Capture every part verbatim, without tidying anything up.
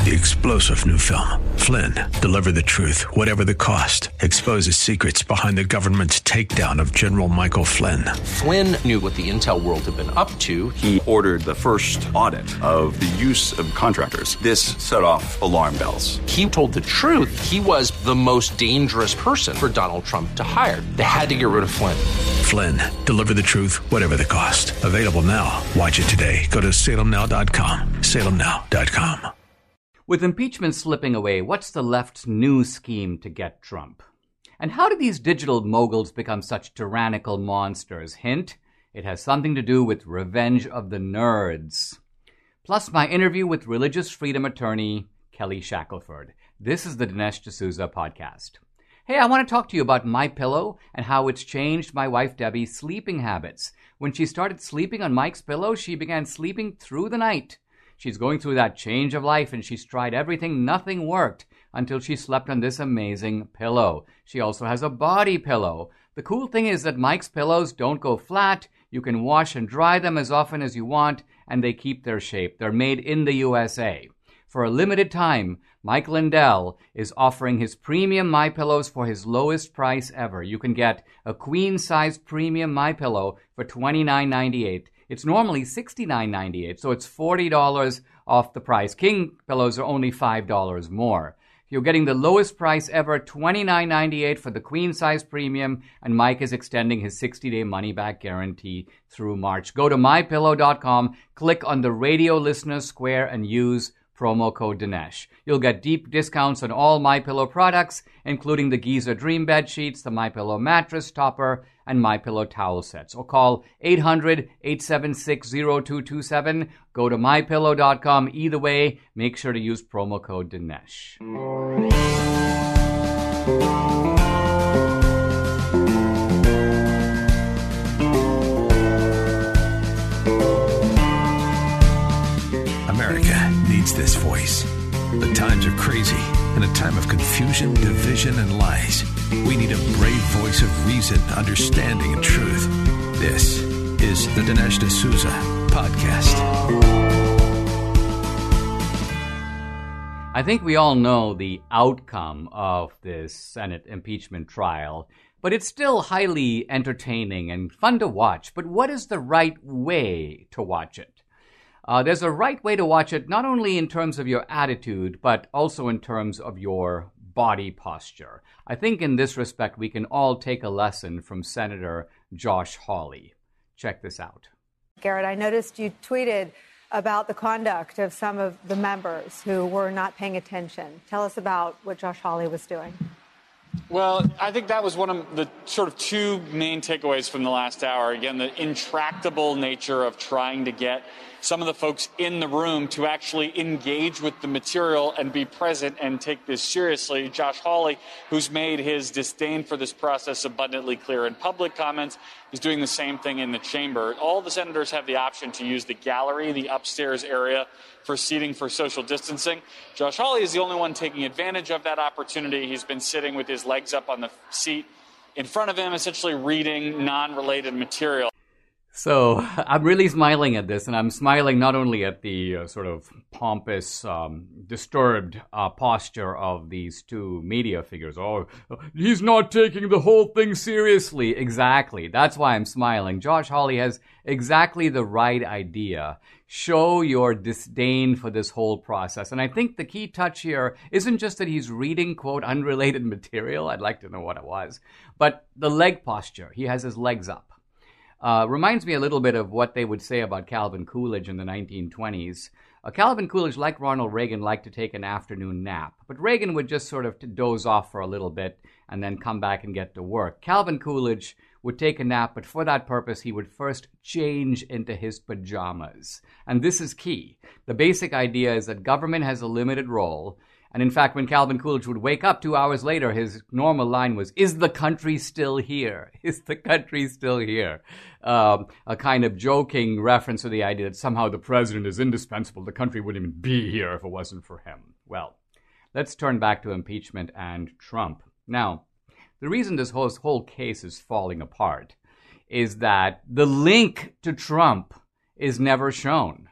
The explosive new film, Flynn, deliver the truth, whatever the cost, exposes secrets behind the government's takedown of General Michael Flynn. Flynn knew what the intel world had been up to. He ordered the first audit of the use of contractors. This set off alarm bells. He told the truth. He was the most dangerous person for Donald Trump to hire. They had to get rid of Flynn. Flynn, deliver the truth, whatever the cost. Available now. Watch it today. Go to salem now dot com. salem now dot com. With impeachment slipping away, what's the left's new scheme to get Trump? And how did these digital moguls become such tyrannical monsters? Hint, it has something to do with revenge of the nerds. Plus my interview with religious freedom attorney Kelly Shackelford. This is the Dinesh D'Souza podcast. Hey, I want to talk to you about MyPillow and how it's changed my wife Debbie's sleeping habits. When she started sleeping on Mike's pillow, she began sleeping through the night. She's going through that change of life and she's tried everything. Nothing worked until she slept on this amazing pillow. She also has a body pillow. The cool thing is that Mike's pillows don't go flat. You can wash and dry them as often as you want, and they keep their shape. They're made in the U S A. For a limited time, Mike Lindell is offering his premium MyPillows for his lowest price ever. You can get a queen-size premium MyPillow for twenty-nine ninety-eight. It's normally sixty-nine ninety-eight, so it's forty dollars off the price. King pillows are only five dollars more. You're getting the lowest price ever, twenty-nine ninety-eight for the queen-size premium, and Mike is extending his sixty-day money-back guarantee through March. Go to my pillow dot com, click on the radio listeners square, and use promo code Dinesh. You'll get deep discounts on all MyPillow products, including the Giza Dream Bed Sheets, the MyPillow mattress topper, and MyPillow towel sets. Or call eight hundred, eight seven six, zero two two seven. Go to my pillow dot com. Either way, make sure to use promo code Dinesh. America needs this voice. The times are crazy. In a time of confusion, division, and lies, we need a brave voice of reason, understanding, and truth. This is the Dinesh D'Souza Podcast. I think we all know the outcome of this Senate impeachment trial, but it's still highly entertaining and fun to watch. But what is the right way to watch it? Uh, there's a right way to watch it, not only in terms of your attitude, but also in terms of your body posture. I think in this respect, we can all take a lesson from Senator Josh Hawley. Check this out. Garrett, I noticed you tweeted about the conduct of some of the members who were not paying attention. Tell us about what Josh Hawley was doing. Well, I think that was one of the sort of two main takeaways from the last hour. Again, the intractable nature of trying to get some of the folks in the room to actually engage with the material and be present and take this seriously. Josh Hawley, who's made his disdain for this process abundantly clear in public comments, is doing the same thing in the chamber. All the senators have the option to use the gallery, the upstairs area, for seating for social distancing. Josh Hawley is the only one taking advantage of that opportunity. He's been sitting with his legs up on the seat in front of him, essentially reading non-related material. So I'm really smiling at this, and I'm smiling not only at the uh, sort of pompous, um, disturbed uh, posture of these two media figures. Oh, he's not taking the whole thing seriously. Exactly. That's why I'm smiling. Josh Hawley has exactly the right idea. Show your disdain for this whole process. And I think the key touch here isn't just that he's reading, quote, unrelated material. I'd like to know what it was. But the leg posture. He has his legs up. Uh, reminds me a little bit of what they would say about Calvin Coolidge in the nineteen twenties. Uh, Calvin Coolidge, like Ronald Reagan, liked to take an afternoon nap. But Reagan would just sort of doze off for a little bit and then come back and get to work. Calvin Coolidge would take a nap, but for that purpose, he would first change into his pajamas. And this is key. The basic idea is that government has a limited role. And in fact, when Calvin Coolidge would wake up two hours later, his normal line was, "Is the country still here? Is the country still here?" Um, a kind of joking reference to the idea that somehow the president is indispensable. The country wouldn't even be here if it wasn't for him. Well, let's turn back to impeachment and Trump. Now, the reason this whole, whole case is falling apart is that the link to Trump is never shown.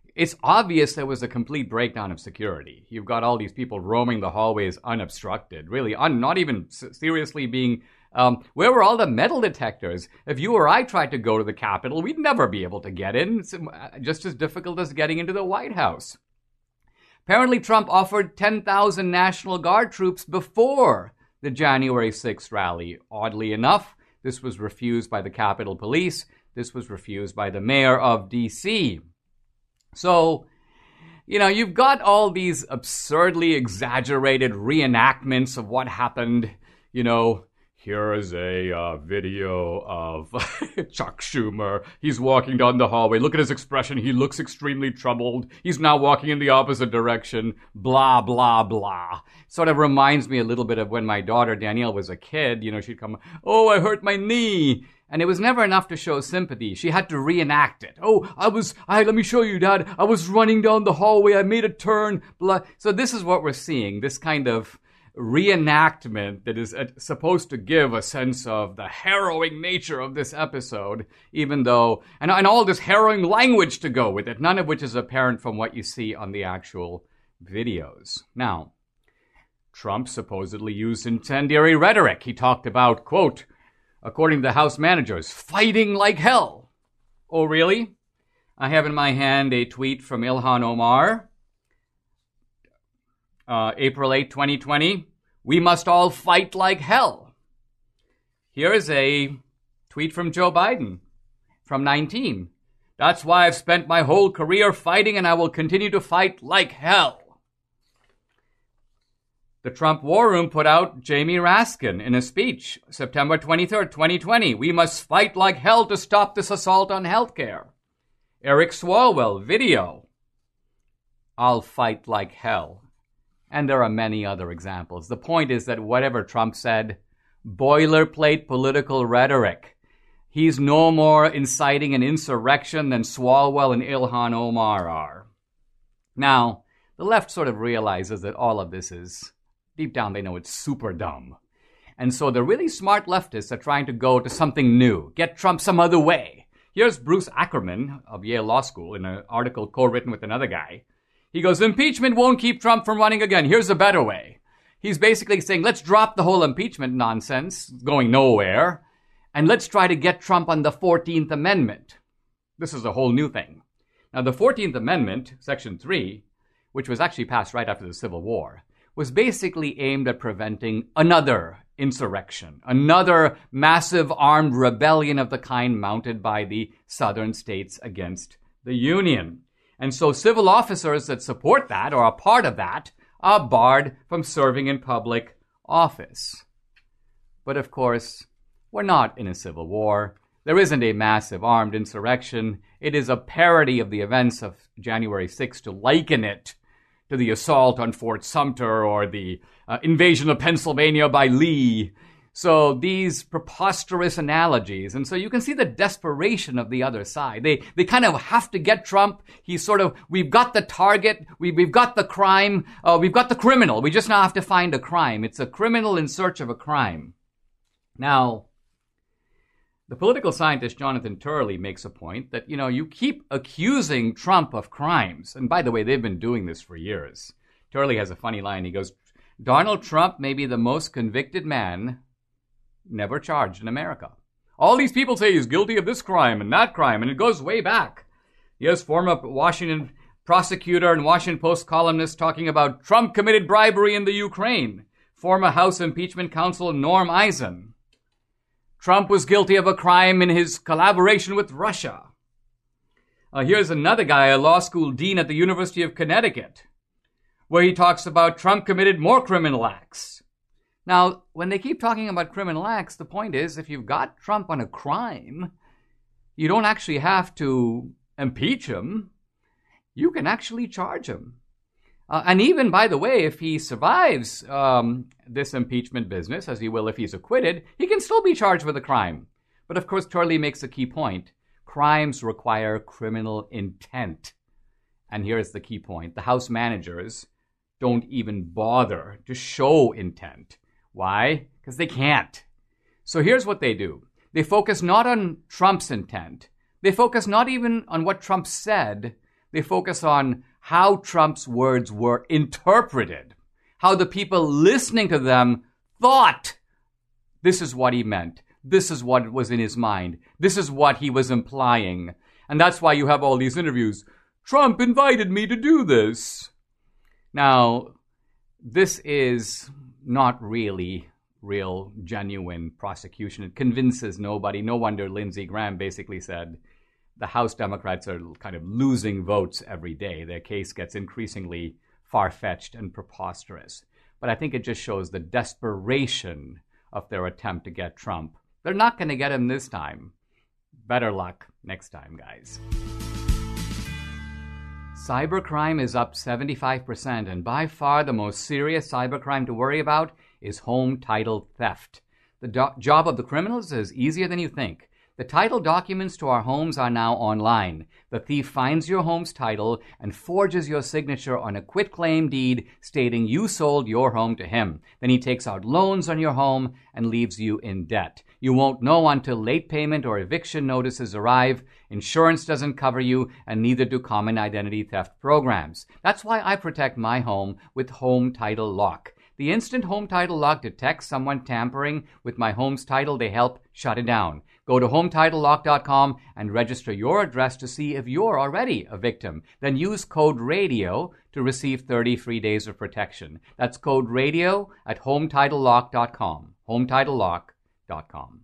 it's obvious there was a complete breakdown of security. You've got all these people roaming the hallways unobstructed, really, un- not even seriously being... Um, where were all the metal detectors? If you or I tried to go to the Capitol, we'd never be able to get in. It's just as difficult as getting into the White House. Apparently, Trump offered ten thousand National Guard troops before the January sixth rally. Oddly enough, this was refused by the Capitol Police. This was refused by the mayor of D C So, you know, you've got all these absurdly exaggerated reenactments of what happened, you know. Here is a uh, video of Chuck Schumer. He's walking down the hallway. Look at his expression. He looks extremely troubled. He's now walking in the opposite direction. Blah, blah, blah. Sort of reminds me a little bit of when my daughter Danielle was a kid. You know, she'd come, oh, I hurt my knee. And it was never enough to show sympathy. She had to reenact it. Oh, I was, I, let me show you, Dad. I was running down the hallway. I made a turn. Blah. So this is what we're seeing. This kind of reenactment that is supposed to give a sense of the harrowing nature of this episode, even though, and, and all this harrowing language to go with it, none of which is apparent from what you see on the actual videos. Now, Trump supposedly used incendiary rhetoric. He talked about, quote, according to the House managers, fighting like hell. Oh, really? I have in my hand a tweet from Ilhan Omar, Uh, April eighth, twenty twenty, we must all fight like hell. Here's a tweet from Joe Biden from nineteen. That's why I've spent my whole career fighting and I will continue to fight like hell. The Trump War Room put out Jamie Raskin in a speech, September twenty-third, twenty twenty. We must fight like hell to stop this assault on healthcare. Eric Swalwell, video. I'll fight like hell. And there are many other examples. The point is that whatever Trump said, boilerplate political rhetoric. He's no more inciting an insurrection than Swalwell and Ilhan Omar are. Now, the left sort of realizes that all of this is, deep down they know it's super dumb. And so the really smart leftists are trying to go to something new, get Trump some other way. Here's Bruce Ackerman of Yale Law School in an article co-written with another guy. He goes, impeachment won't keep Trump from running again. Here's a better way. He's basically saying, let's drop the whole impeachment nonsense, going nowhere, and let's try to get Trump on the fourteenth Amendment. This is a whole new thing. Now, the fourteenth Amendment, Section three, which was actually passed right after the Civil War, was basically aimed at preventing another insurrection, another massive armed rebellion of the kind mounted by the southern states against the Union. And so civil officers that support that or are part of that are barred from serving in public office. But of course, we're not in a civil war. There isn't a massive armed insurrection. It is a parody of the events of January sixth to liken it to the assault on Fort Sumter or the uh, invasion of Pennsylvania by Lee. So these preposterous analogies, and so you can see the desperation of the other side. They they kind of have to get Trump. He's sort of, we've got the target, we, we've got the crime, uh, we've got the criminal. We just now have to find a crime. It's a criminal in search of a crime. Now, the political scientist Jonathan Turley makes a point that, you know, you keep accusing Trump of crimes. And by the way, they've been doing this for years. Turley has a funny line. He goes, Donald Trump may be the most convicted man never charged in America. All these people say he's guilty of this crime and that crime, and it goes way back. Yes, former Washington prosecutor and Washington Post columnist talking about Trump committed bribery in the Ukraine. Former House impeachment counsel Norm Eisen. Trump was guilty of a crime in his collaboration with Russia. Uh, here's another guy, a law school dean at the University of Connecticut, where he talks about Trump committed more criminal acts. Now, when they keep talking about criminal acts, the point is, if you've got Trump on a crime, you don't actually have to impeach him. You can actually charge him. Uh, and even, by the way, if he survives um, this impeachment business, as he will if he's acquitted, he can still be charged with a crime. But of course, Turley makes a key point. Crimes require criminal intent. And here's the key point. The House managers don't even bother to show intent. Why? Because they can't. So here's what they do. They focus not on Trump's intent. They focus not even on what Trump said, They focus on how Trump's words were interpreted, how the people listening to them thought this is what he meant. This is what was in his mind. This is what he was implying. And that's why you have all these interviews. Trump invited me to do this. Now, this is not really real, genuine prosecution. It convinces nobody. No wonder Lindsey Graham basically said the House Democrats are kind of losing votes every day. Their case gets increasingly far-fetched and preposterous. But I think it just shows the desperation of their attempt to get Trump. They're not going to get him this time. Better luck next time, guys. Cybercrime is up seventy-five percent, and by far the most serious cybercrime to worry about is home title theft. The do- job of the criminals is easier than you think. The title documents to our homes are now online. The thief finds your home's title and forges your signature on a quitclaim deed stating you sold your home to him. Then he takes out loans on your home and leaves you in debt. You won't know until late payment or eviction notices arrive. Insurance doesn't cover you, and neither do common identity theft programs. That's why I protect my home with Home Title Lock. The instant Home Title Lock detects someone tampering with my home's title, they help shut it down. Go to home title lock dot com and register your address to see if you're already a victim. Then use code RADIO to receive thirty free days of protection. That's code RADIO at home title lock dot com. home title lock dot com.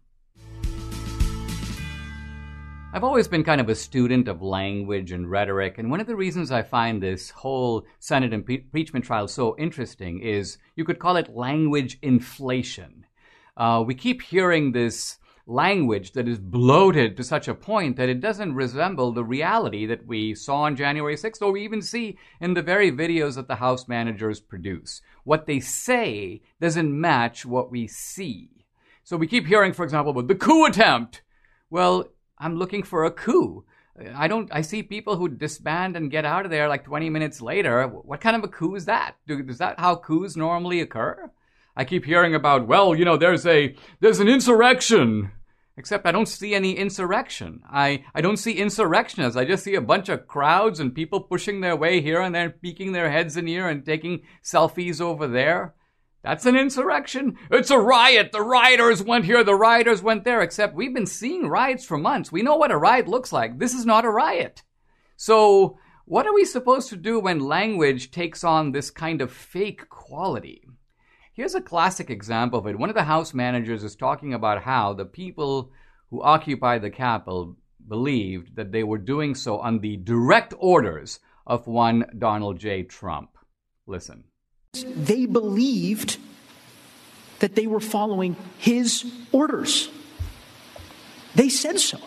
I've always been kind of a student of language and rhetoric, and one of the reasons I find this whole Senate impeachment trial so interesting is you could call it language inflation. Uh, we keep hearing this language that is bloated to such a point that it doesn't resemble the reality that we saw on January sixth, or we even see in the very videos that the House managers produce. What they say doesn't match what we see. So we keep hearing, for example, about the coup attempt. Well, I'm looking for a coup. I don't. I see people who disband and get out of there like twenty minutes later. What kind of a coup is that? Do, is that how coups normally occur? I keep hearing about, well, you know, there's a there's an insurrection. Except I don't see any insurrection. I, I don't see insurrectionists. I just see a bunch of crowds and people pushing their way here and there, peeking their heads in here and taking selfies over there. That's an insurrection. It's a riot. The rioters went here. The rioters went there. Except we've been seeing riots for months. We know what a riot looks like. This is not a riot. So what are we supposed to do when language takes on this kind of fake quality? Here's a classic example of it. One of the House managers is talking about how the people who occupied the Capitol believed that they were doing so on the direct orders of one Donald J. Trump. Listen. They believed that they were following his orders. They said so.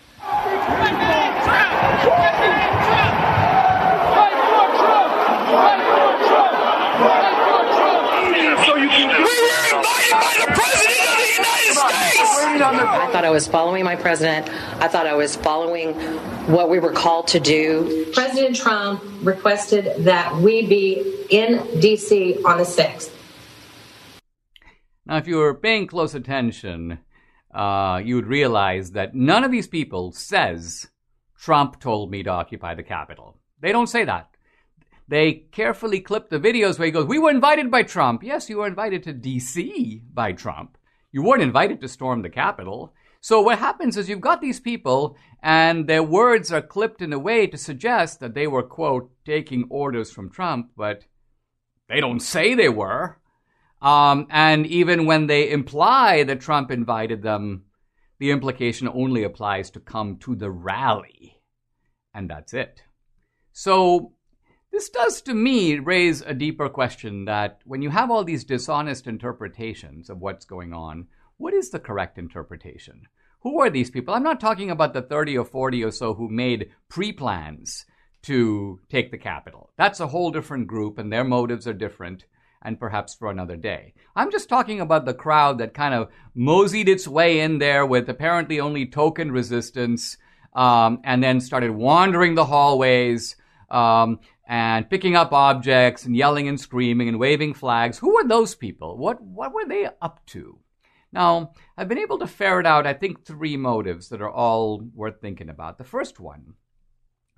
I thought I was following my president. I thought I was following what we were called to do. President Trump requested that we be in D C on the sixth. Now, if you were paying close attention, uh, you would realize that none of these people says, Trump told me to occupy the Capitol. They don't say that. They carefully clip the videos where he goes, we were invited by Trump. Yes, you were invited to D C by Trump. You weren't invited to storm the Capitol. So what happens is you've got these people and their words are clipped in a way to suggest that they were, quote, taking orders from Trump, but they don't say they were. Um, and even when they imply that Trump invited them, the implication only applies to come to the rally. And that's it. So this does, to me, raise a deeper question that when you have all these dishonest interpretations of what's going on, what is the correct interpretation? Who are these people? I'm not talking about the thirty or forty or so who made pre-plans to take the Capitol. That's a whole different group, and their motives are different, and perhaps for another day. I'm just talking about the crowd that kind of moseyed its way in there with apparently only token resistance, um, and then started wandering the hallways, um, and picking up objects and yelling and screaming and waving flags. Who were those people? What what were they up to? Now, I've been able to ferret out, I think, three motives that are all worth thinking about. The first one,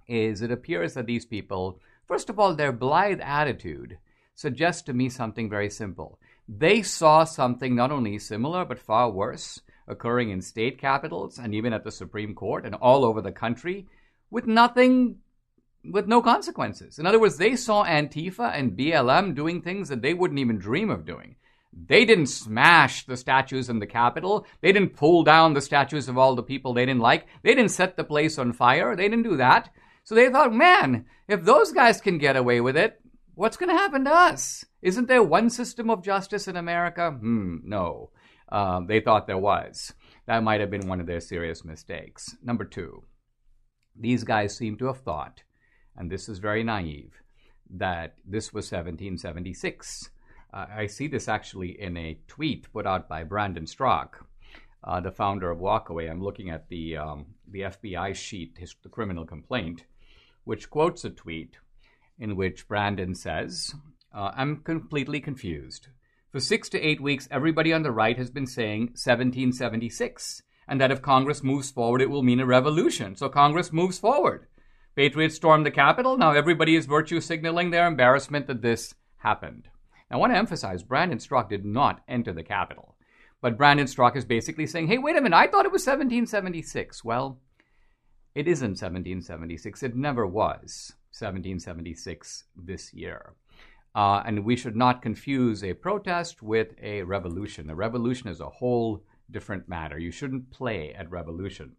is it appears that these people, first of all, their blithe attitude suggests to me something very simple. They saw something not only similar but far worse occurring in state capitals and even at the Supreme Court and all over the country with nothing, with no consequences. In other words, they saw Antifa and B L M doing things that they wouldn't even dream of doing. They didn't smash the statues in the Capitol. They didn't pull down the statues of all the people they didn't like. They didn't set the place on fire. They didn't do that. So they thought, man, if those guys can get away with it, what's going to happen to us? Isn't there one system of justice in America? Hmm, no. Um, they thought there was. That might have been one of their serious mistakes. Number two, these guys seem to have thought, and this is very naive, that this was seventeen seventy-six. Uh, I see this actually in a tweet put out by Brandon Straka, uh, the founder of Walkaway. I'm looking at the um, the F B I sheet, his, the criminal complaint, which quotes a tweet in which Brandon says, uh, I'm completely confused. For six to eight weeks, everybody on the right has been saying seventeen seventy-six, and that if Congress moves forward, it will mean a revolution. So Congress moves forward. Patriots stormed the Capitol. Now everybody is virtue signaling their embarrassment that this happened. Now, I want to emphasize, Brandon Straka did not enter the Capitol. But Brandon Straka is basically saying, hey, wait a minute, I thought it was seventeen seventy-six. Well, it isn't seventeen seventy-six. It never was seventeen seventy-six this year. Uh, and we should not confuse a protest with a revolution. A revolution is a whole different matter. You shouldn't play at revolution.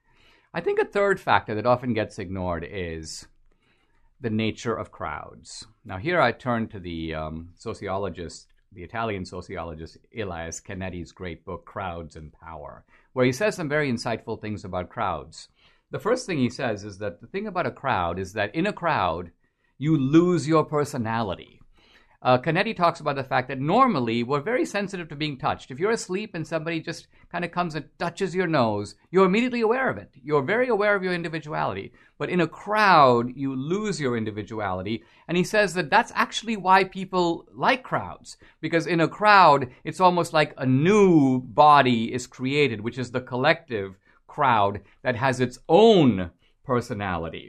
I think a third factor that often gets ignored is the nature of crowds. Now here I turn to the um, sociologist, the Italian sociologist Elias Canetti's great book, Crowds and Power, where he says some very insightful things about crowds. The first thing he says is that the thing about a crowd is that in a crowd, you lose your personality. Uh, Canetti talks about the fact that normally we're very sensitive to being touched. If you're asleep and somebody just kind of comes and touches your nose, you're immediately aware of it. You're very aware of your individuality. But in a crowd, you lose your individuality. And he says that that's actually why people like crowds. Because in a crowd, it's almost like a new body is created, which is the collective crowd that has its own personality.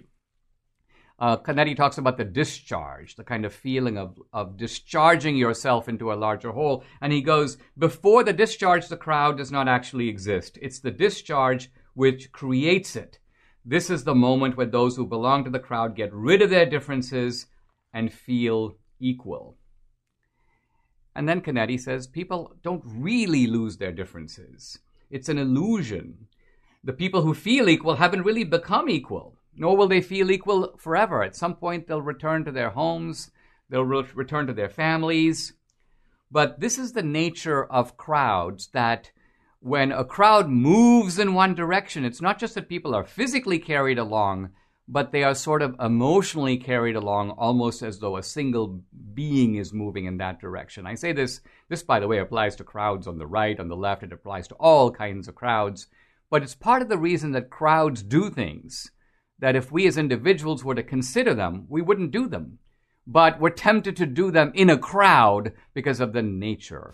Uh, Canetti talks about the discharge, the kind of feeling of, of discharging yourself into a larger whole. And he goes, before the discharge, the crowd does not actually exist. It's the discharge which creates it. This is the moment where those who belong to the crowd get rid of their differences and feel equal. And then Canetti says people don't really lose their differences. It's an illusion. The people who feel equal haven't really become equal. Nor will they feel equal forever. At some point, they'll return to their homes. They'll re- return to their families. But this is the nature of crowds, that when a crowd moves in one direction, it's not just that people are physically carried along, but they are sort of emotionally carried along, almost as though a single being is moving in that direction. I say this, this, by the way, applies to crowds on the right, on the left. It applies to all kinds of crowds. But it's part of the reason that crowds do things that if we as individuals were to consider them, we wouldn't do them. But we're tempted to do them in a crowd because of the nature.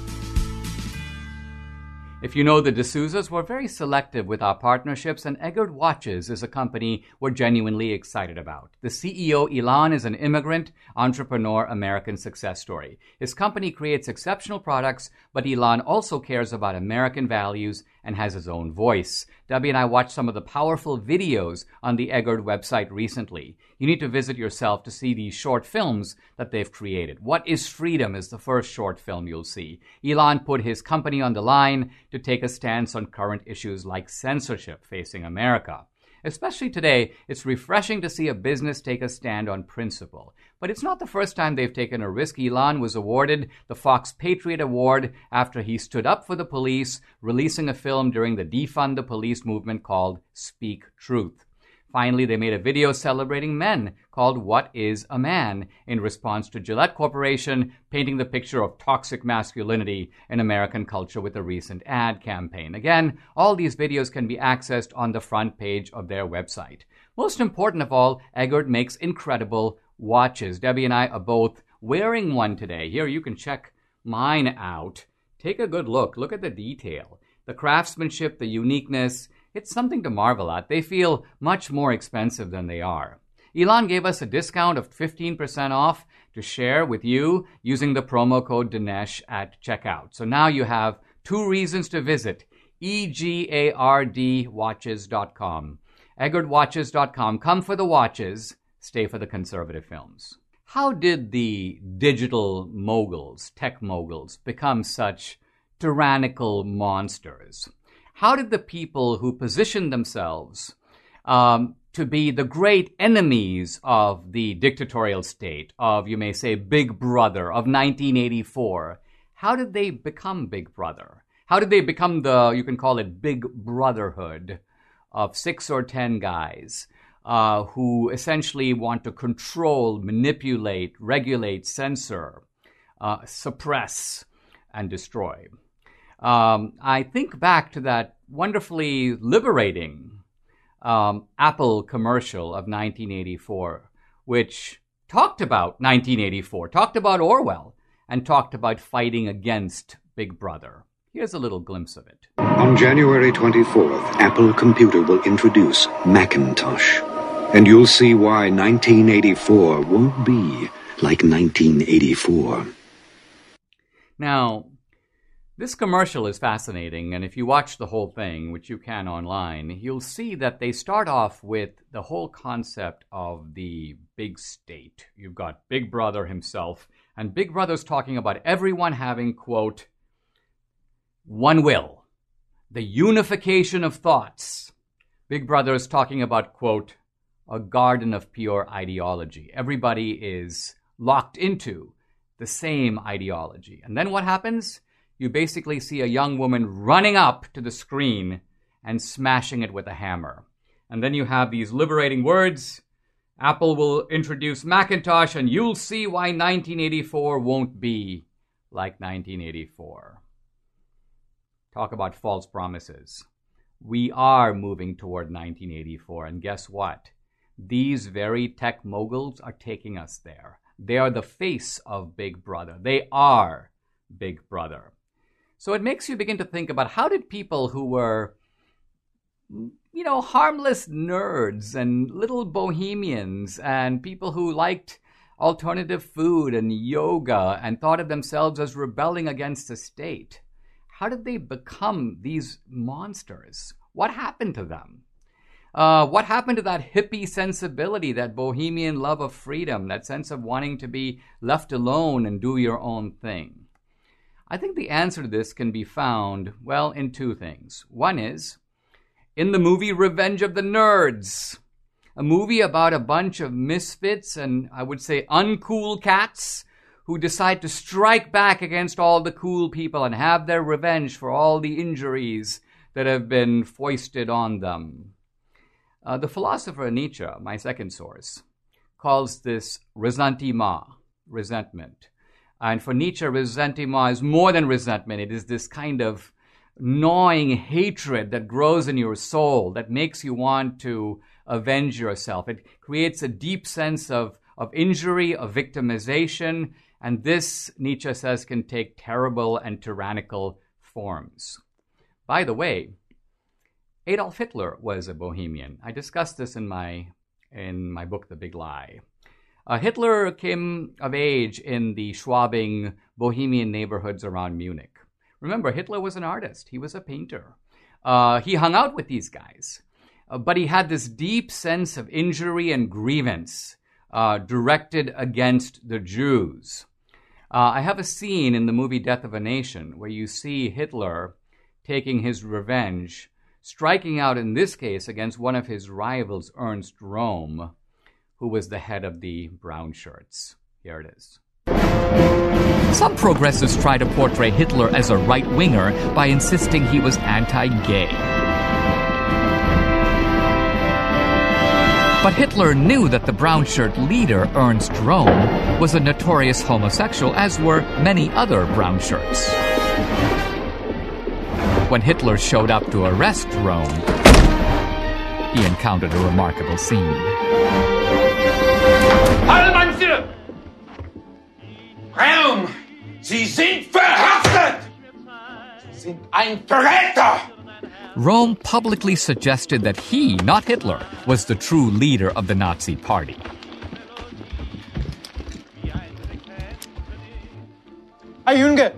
If you know the D'Souza's, we're very selective with our partnerships, and Eggert Watches is a company we're genuinely excited about. The C E O, Ilan, is an immigrant, entrepreneur, American success story. His company creates exceptional products, but Ilan also cares about American values and has his own voice. Debbie and I watched some of the powerful videos on the Eggert website recently. You need to visit yourself to see these short films that they've created. What is Freedom is the first short film you'll see. Ilan put his company on the line to take a stance on current issues like censorship facing America. Especially today, it's refreshing to see a business take a stand on principle. But it's not the first time they've taken a risk. Ilan was awarded the Fox Patriot Award after he stood up for the police, releasing a film during the Defund the Police movement called Speak Truth. Finally, they made a video celebrating men called What is a Man? In response to Gillette Corporation painting the picture of toxic masculinity in American culture with a recent ad campaign. Again, all these videos can be accessed on the front page of their website. Most important of all, Eggert makes incredible watches. Debbie and I are both wearing one today. Here, you can check mine out. Take a good look. Look at the detail. The craftsmanship, the uniqueness. It's something to marvel at. They feel much more expensive than they are. Elon gave us a discount of fifteen percent off to share with you using the promo code Dinesh at checkout. So now you have two reasons to visit E G A R D watches dot com. Egard watches dot com. Come for the watches, stay for the conservative films. How did the digital moguls, tech moguls, become such tyrannical monsters? How did the people who positioned themselves um, to be the great enemies of the dictatorial state, of, you may say, Big Brother, of nineteen eighty-four, how did they become Big Brother? How did they become the, you can call it, Big Brotherhood of six or ten guys uh, who essentially want to control, manipulate, regulate, censor, uh, suppress, and destroy? Um, I think back to that wonderfully liberating um, Apple commercial of nineteen eighty-four, which talked about nineteen eighty-four, talked about Orwell, and talked about fighting against Big Brother. Here's a little glimpse of it. On January twenty-fourth, Apple Computer will introduce Macintosh, and you'll see why nineteen eighty-four won't be like nineteen eighty-four. Now, this commercial is fascinating, and if you watch the whole thing, which you can online, you'll see that they start off with the whole concept of the big state. You've got Big Brother himself, and Big Brother's talking about everyone having, quote, one will, the unification of thoughts. Big Brother is talking about, quote, a garden of pure ideology. Everybody is locked into the same ideology. And then what happens? You basically see a young woman running up to the screen and smashing it with a hammer. And then you have these liberating words. Apple will introduce Macintosh, and you'll see why nineteen eighty-four won't be like nineteen eighty-four. Talk about false promises. We are moving toward nineteen eighty-four, and guess what? These very tech moguls are taking us there. They are the face of Big Brother. They are Big Brother. So it makes you begin to think about, how did people who were, you know, harmless nerds and little bohemians and people who liked alternative food and yoga and thought of themselves as rebelling against the state, how did they become these monsters? What happened to them? Uh, what happened to that hippie sensibility, that bohemian love of freedom, that sense of wanting to be left alone and do your own thing? I think the answer to this can be found, well, in two things. One is in the movie Revenge of the Nerds, a movie about a bunch of misfits and, I would say, uncool cats who decide to strike back against all the cool people and have their revenge for all the injuries that have been foisted on them. Uh, the philosopher Nietzsche, my second source, calls this ressentiment, resentment. And for Nietzsche, ressentiment is more than resentment. It is this kind of gnawing hatred that grows in your soul that makes you want to avenge yourself. It creates a deep sense of, of injury, of victimization, and this, Nietzsche says, can take terrible and tyrannical forms. By the way, Adolf Hitler was a bohemian. I discussed this in my, in my book, The Big Lie. Uh, Hitler came of age in the Schwabing bohemian neighborhoods around Munich. Remember, Hitler was an artist. He was a painter. Uh, he hung out with these guys. Uh, but he had this deep sense of injury and grievance uh, directed against the Jews. Uh, I have a scene in the movie Death of a Nation where you see Hitler taking his revenge, striking out in this case against one of his rivals, Ernst Röhm, who was the head of the brown shirts. Here it is. Some progressives try to portray Hitler as a right-winger by insisting he was anti-gay. But Hitler knew that the brown shirt leader, Ernst Röhm, was a notorious homosexual, as were many other brown shirts. When Hitler showed up to arrest Röhm, he encountered a remarkable scene. Allmann, Röhm, Sie sind verhaftet! Sie sind ein Verräter! Röhm publicly suggested that he, not Hitler, was the true leader of the Nazi Party. Hey, Jürgen!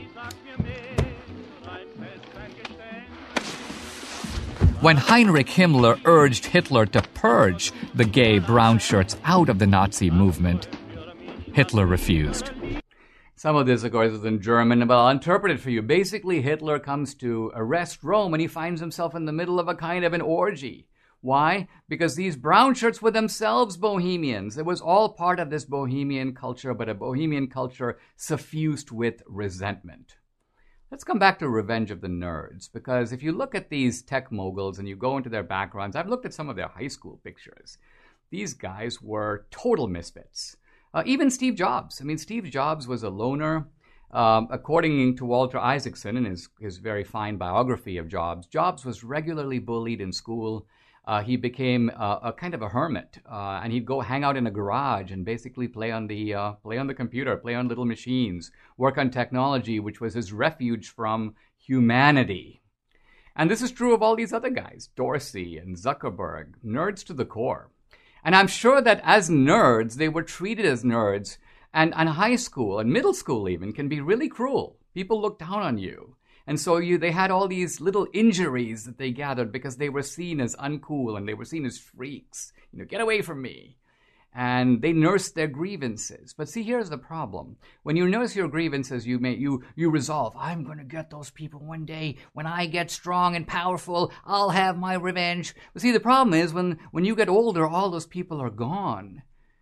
When Heinrich Himmler urged Hitler to purge the gay brown shirts out of the Nazi movement, Hitler refused. Some of this, of course, is in German, but I'll interpret it for you. Basically, Hitler comes to arrest Rome, and he finds himself in the middle of a kind of an orgy. Why? Because these brown shirts were themselves bohemians. It was all part of this bohemian culture, but a bohemian culture suffused with resentment. Let's come back to Revenge of the Nerds, because if you look at these tech moguls and you go into their backgrounds, I've looked at some of their high school pictures. These guys were total misfits. Uh, even Steve Jobs. I mean, Steve Jobs was a loner. Um, according to Walter Isaacson in his, his very fine biography of Jobs, Jobs was regularly bullied in school. Uh, he became uh, a kind of a hermit, uh, and he'd go hang out in a garage and basically play on the uh, play on the computer, play on little machines, work on technology, which was his refuge from humanity. And this is true of all these other guys, Dorsey and Zuckerberg, nerds to the core. And I'm sure that as nerds, they were treated as nerds, and, and high school and middle school even can be really cruel. People look down on you. And so you, they had all these little injuries that they gathered because they were seen as uncool and they were seen as freaks. You know, get away from me. And they nursed their grievances. But see, here's the problem. When you nurse your grievances, you may you you resolve, I'm going to get those people one day. When I get strong and powerful, I'll have my revenge. But see, the problem is when, when you get older, all those people are gone.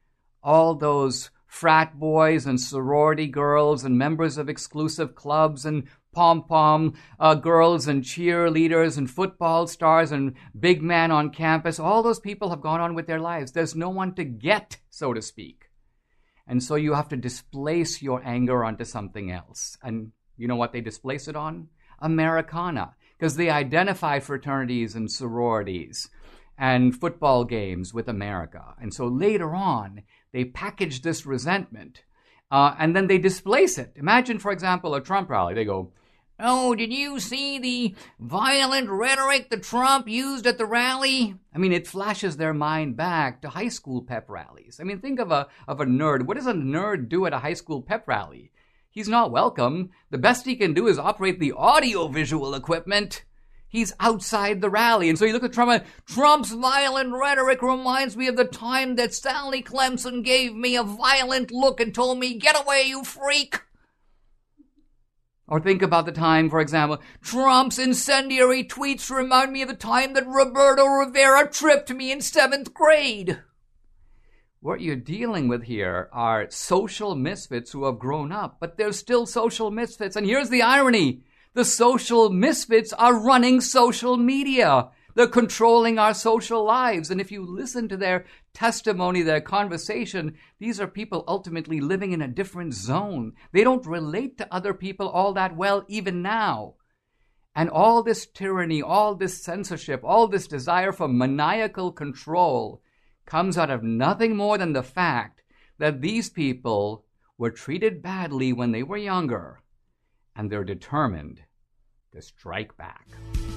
All those frat boys and sorority girls and members of exclusive clubs and pom-pom uh, girls and cheerleaders and football stars and big man on campus, all those people have gone on with their lives. There's no one to get, so to speak. And so you have to displace your anger onto something else. And you know what they displace it on? Americana. Because they identify fraternities and sororities and football games with America. And so later on, they package this resentment uh, and then they displace it. Imagine, for example, a Trump rally. They go, oh, did you see the violent rhetoric that Trump used at the rally? I mean, it flashes their mind back to high school pep rallies. I mean, think of a of a nerd. What does a nerd do at a high school pep rally? He's not welcome. The best he can do is operate the audio-visual equipment. He's outside the rally. And so you look at Trump, Trump's violent rhetoric reminds me of the time that Stanley Clemson gave me a violent look and told me, get away, you freak. Or think about the time, for example, Trump's incendiary tweets remind me of the time that Roberto Rivera tripped me in seventh grade. What you're dealing with here are social misfits who have grown up, but they're still social misfits. And here's the irony. The social misfits are running social media. They're controlling our social lives. And if you listen to their testimony, their conversation, these are people ultimately living in a different zone. They don't relate to other people all that well even now. And all this tyranny, all this censorship, all this desire for maniacal control comes out of nothing more than the fact that these people were treated badly when they were younger, and they're determined to strike back.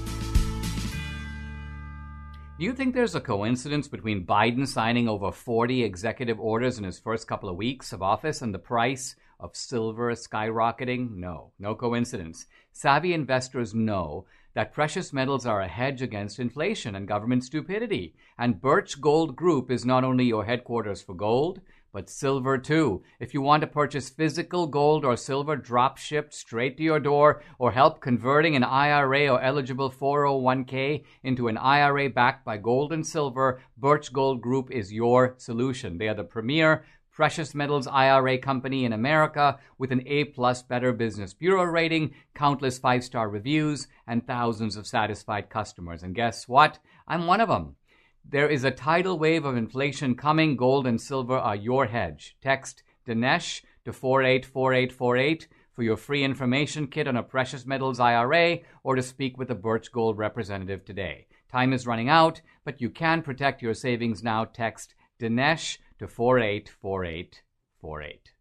Do you think there's a coincidence between Biden signing over forty executive orders in his first couple of weeks of office and the price of silver skyrocketing? No, no coincidence. Savvy investors know that precious metals are a hedge against inflation and government stupidity. And Birch Gold Group is not only your headquarters for gold, but silver too. If you want to purchase physical gold or silver drop shipped straight to your door, or help converting an I R A or eligible four oh one k into an I R A backed by gold and silver, Birch Gold Group is your solution. They are the premier precious metals I R A company in America with an A-plus Better Business Bureau rating, countless five-star reviews, and thousands of satisfied customers. And guess what? I'm one of them. There is a tidal wave of inflation coming. Gold and silver are your hedge. Text Dinesh to four eight four eight four eight for your free information kit on a precious metals I R A, or to speak with a Birch Gold representative today. Time is running out, but you can protect your savings now. Text Dinesh to four eight four eight four eight.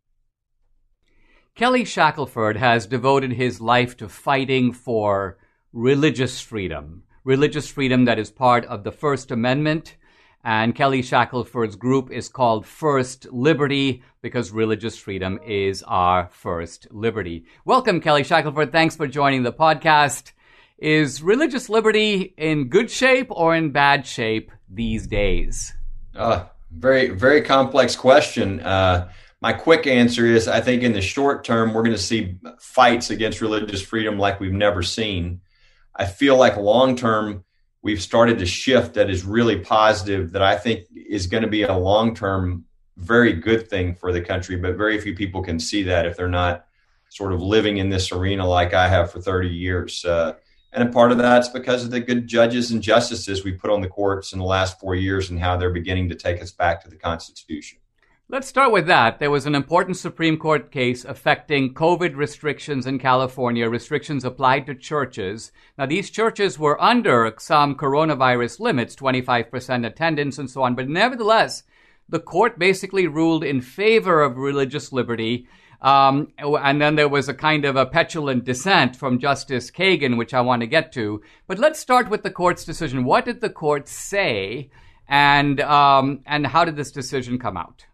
Kelly Shackelford has devoted his life to fighting for religious freedom, religious freedom that is part of the First Amendment. And Kelly Shackelford's group is called First Liberty because religious freedom is our first liberty. Welcome, Kelly Shackelford. Thanks for joining the podcast. Is religious liberty in good shape or in bad shape these days? Uh, very, very complex question. Uh, my quick answer is I think in the short term, we're going to see fights against religious freedom like we've never seen. I feel like long term, we've started to shift that is really positive, that I think is going to be a long-term, very good thing for the country, but very few people can see that if they're not sort of living in this arena like I have for thirty years. Uh, and a part of that's because of the good judges and justices we put on the courts in the last four years and how they're beginning to take us back to the Constitution. Let's start with that. There was an important Supreme Court case affecting COVID restrictions in California, restrictions applied to churches. Now, these churches were under some coronavirus limits, twenty-five percent attendance and so on. But nevertheless, the court basically ruled in favor of religious liberty. Um, and then there was a kind of a petulant dissent from Justice Kagan, which I want to get to. But let's start with the court's decision. What did the court say, and um, and how did this decision come out?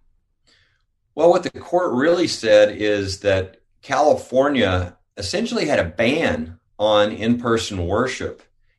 Well, what the court really said is that California essentially had a ban on in-person worship.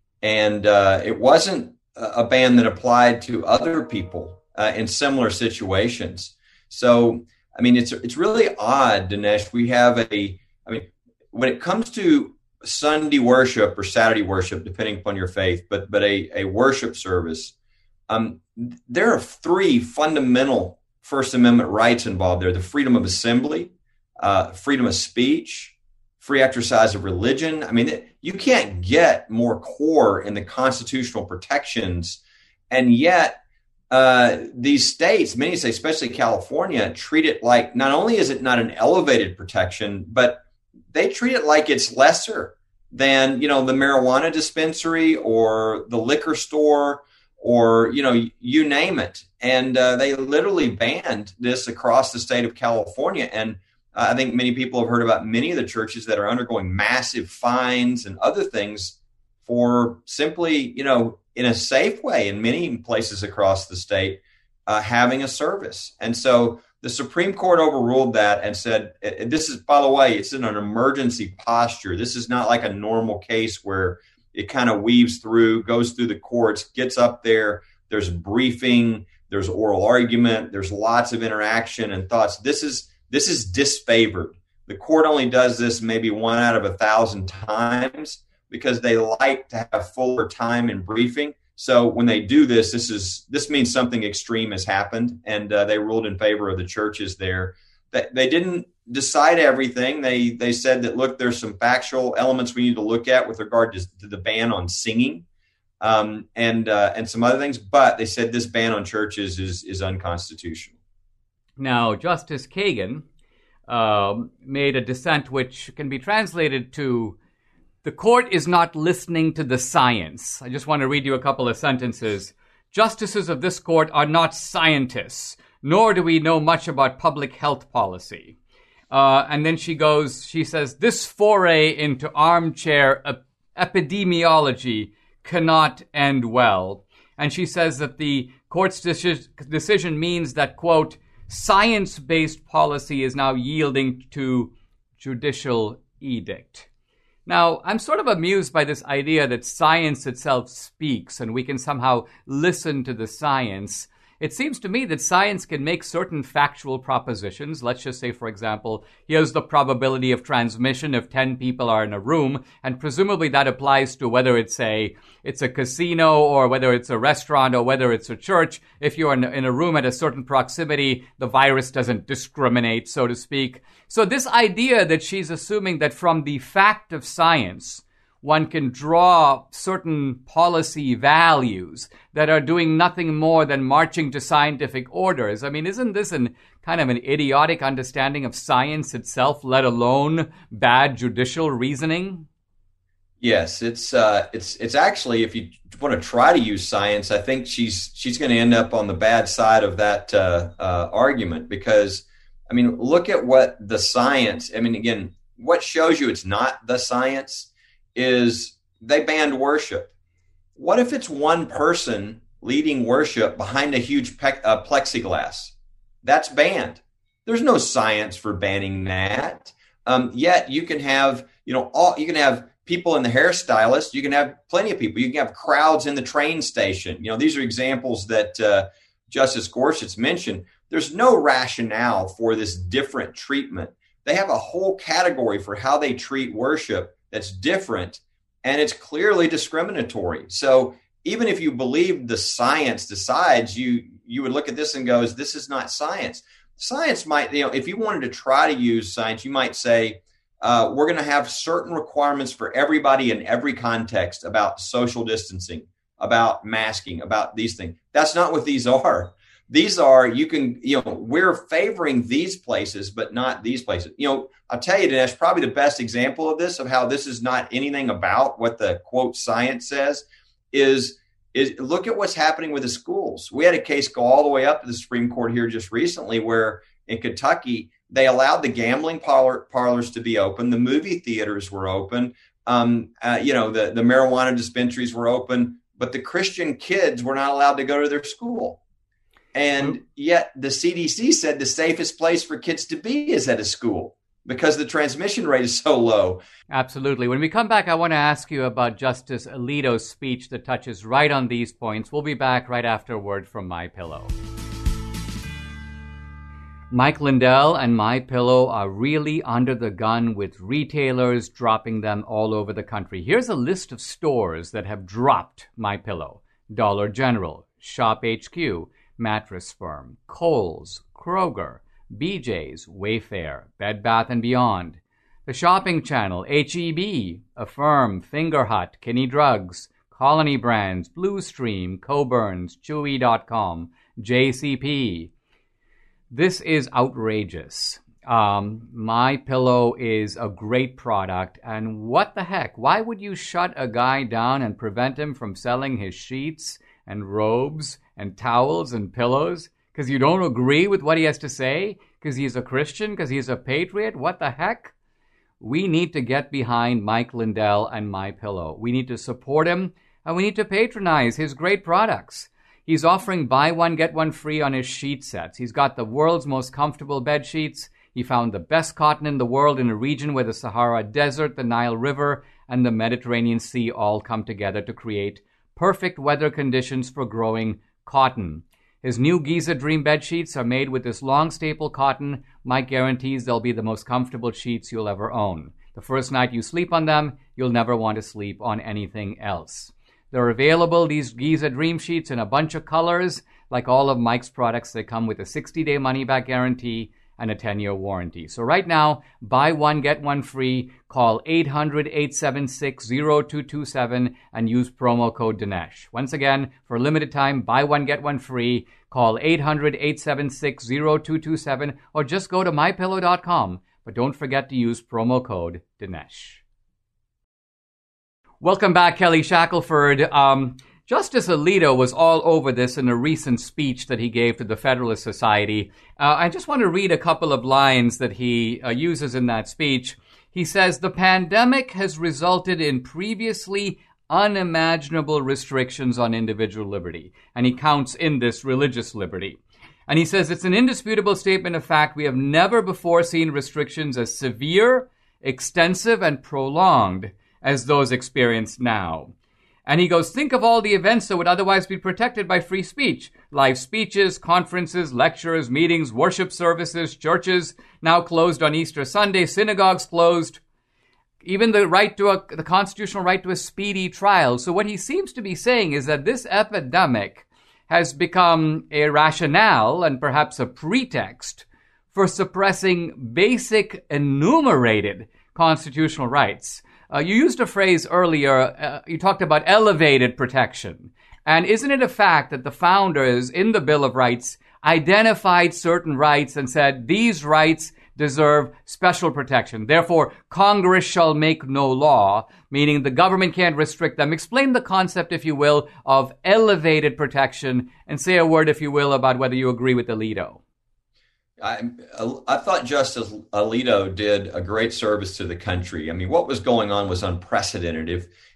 And uh, it wasn't a ban that applied to other people uh, in similar situations. So, I mean, it's it's really odd, Dinesh. We have a, I mean, when it comes to Sunday worship or Saturday worship, depending upon your faith, but but a, a worship service, um, there are three fundamental First Amendment rights involved there: the freedom of assembly, uh, freedom of speech, free exercise of religion. I mean, you can't get more core in the constitutional protections. And yet uh, these states, many states, especially California, treat it like, not only is it not an elevated protection, but they treat it like it's lesser than, you know, the marijuana dispensary or the liquor store, or, you know, you name it. And uh, they literally banned this across the state of California. And uh, I think many people have heard about many of the churches that are undergoing massive fines and other things for simply, you know, in a safe way in many places across the state, uh, having a service. And so the Supreme Court overruled that and said, this is, by the way, it's in an emergency posture. This is not like a normal case where it kind of weaves through, goes through the courts, gets up there, there's briefing, there's oral argument, there's lots of interaction and thoughts. This is this is disfavored. The court only does this maybe one out of a thousand times because they like to have fuller time in briefing. So when they do this, this is this means something extreme has happened, and uh, they ruled in favor of the churches there. They, they didn't decide everything. They they said that, look, there's some factual elements we need to look at with regard to, to the ban on singing um, and uh, and some other things. But they said this ban on churches is is unconstitutional. Now, Justice Kagan uh, made a dissent which can be translated to, the court is not listening to the science. I just want to read you a couple of sentences. Justices of this court are not scientists, nor do we know much about public health policy. Uh, and then she goes, she says, this foray into armchair ep- epidemiology cannot end well. And she says that the court's deci- decision means that, quote, science-based policy is now yielding to judicial edict. Now, I'm sort of amused by this idea that science itself speaks and we can somehow listen to the science. It seems to me that science can make certain factual propositions. Let's just say, for example, here's the probability of transmission if ten people are in a room, and presumably that applies to whether it's a it's a casino or whether it's a restaurant or whether it's a church. If you're in, in a room at a certain proximity, the virus doesn't discriminate, so to speak. So this idea that she's assuming that from the fact of science, one can draw certain policy values that are doing nothing more than marching to scientific orders. I mean, isn't this an kind of an idiotic understanding of science itself, let alone bad judicial reasoning? Yes, it's uh, it's it's actually, if you want to try to use science, I think she's she's going to end up on the bad side of that uh, uh, argument because, I mean, look at what the science. I mean, again, what shows you it's not the science is they banned worship. What if it's one person leading worship behind a huge pe- uh, plexiglass? That's banned. There's no science for banning that. Um, yet you can have, you know, all you can have people in the hairstylist. You can have plenty of people. You can have crowds in the train station. You know, these are examples that uh, Justice Gorsuch mentioned. There's no rationale for this different treatment. They have a whole category for how they treat worship that's different, and it's clearly discriminatory. So even if you believe the science decides, you you would look at this and go, this is not science. Science might, you know, if you wanted to try to use science, you might say, uh, we're going to have certain requirements for everybody in every context about social distancing, about masking, about these things. That's not what these are. These are, you can, you know, we're favoring these places, but not these places. You know, I'll tell you, Dinesh, probably the best example of this, of how this is not anything about what the quote science says, is, is look at what's happening with the schools. We had a case go all the way up to the Supreme Court here just recently, where in Kentucky, they allowed the gambling parlor, parlors to be open. The movie theaters were open. Um, uh, you know, the, the marijuana dispensaries were open, but the Christian kids were not allowed to go to their school. And yet the C D C said the safest place for kids to be is at a school because the transmission rate is so low. Absolutely. When we come back, I want to ask you about Justice Alito's speech that touches right on these points. We'll be back right after a word from MyPillow. Mike Lindell and MyPillow are really under the gun with retailers dropping them all over the country. Here's a list of stores that have dropped MyPillow: Dollar General, Shop H Q, Mattress Firm, Kohl's, Kroger, B J's, Wayfair, Bed Bath and Beyond, The Shopping Channel, H E B, Affirm, Finger Hut, Kinney Drugs, Colony Brands, Blue Stream, Coburn's, Chewy dot com, J C P. This is outrageous. Um, MyPillow is a great product, and what the heck? Why would you shut a guy down and prevent him from selling his sheets and robes and towels and pillows? Because you don't agree with what he has to say? Because he's a Christian? Because he's a patriot? What the heck? We need to get behind Mike Lindell and MyPillow. We need to support him, and we need to patronize his great products. He's offering buy one, get one free on his sheet sets. He's got the world's most comfortable bed sheets. He found the best cotton in the world in a region where the Sahara Desert, the Nile River, and the Mediterranean Sea all come together to create perfect weather conditions for growing cotton. His new Giza Dream bed sheets are made with this long staple cotton. Mike guarantees they'll be the most comfortable sheets you'll ever own. The first night you sleep on them, you'll never want to sleep on anything else. They're available, these Giza Dream sheets, in a bunch of colors. Like all of Mike's products, they come with a sixty-day money-back guarantee and a ten-year warranty. So right now, buy one, get one free. Call eight hundred, eight seven six, zero two two seven and use promo code Dinesh. Once again, for a limited time, buy one, get one free. Call eight hundred, eight seven six, zero two two seven or just go to my pillow dot com. But don't forget to use promo code Dinesh. Welcome back, Kelly Shackelford. Um, Justice Alito was all over this in a recent speech that he gave to the Federalist Society. Uh, I just want to read a couple of lines that he uh, uses in that speech. He says, "The pandemic has resulted in previously unimaginable restrictions on individual liberty." And he counts in this religious liberty. And he says, "It's an indisputable statement of fact. We have never before seen restrictions as severe, extensive, and prolonged as those experienced now." And he goes, "Think of all the events that would otherwise be protected by free speech. Live speeches, conferences, lectures, meetings, worship services, churches now closed on Easter Sunday, synagogues closed, even the right to a, the constitutional right to a speedy trial." So what he seems to be saying is that this epidemic has become a rationale and perhaps a pretext for suppressing basic enumerated constitutional rights. Uh, you used a phrase earlier, uh, you talked about elevated protection. And isn't it a fact that the founders in the Bill of Rights identified certain rights and said these rights deserve special protection? Therefore, Congress shall make no law, meaning the government can't restrict them. Explain the concept, if you will, of elevated protection, and say a word, if you will, about whether you agree with Alito. I, I thought Justice Alito did a great service to the country. I mean, what was going on was unprecedented. If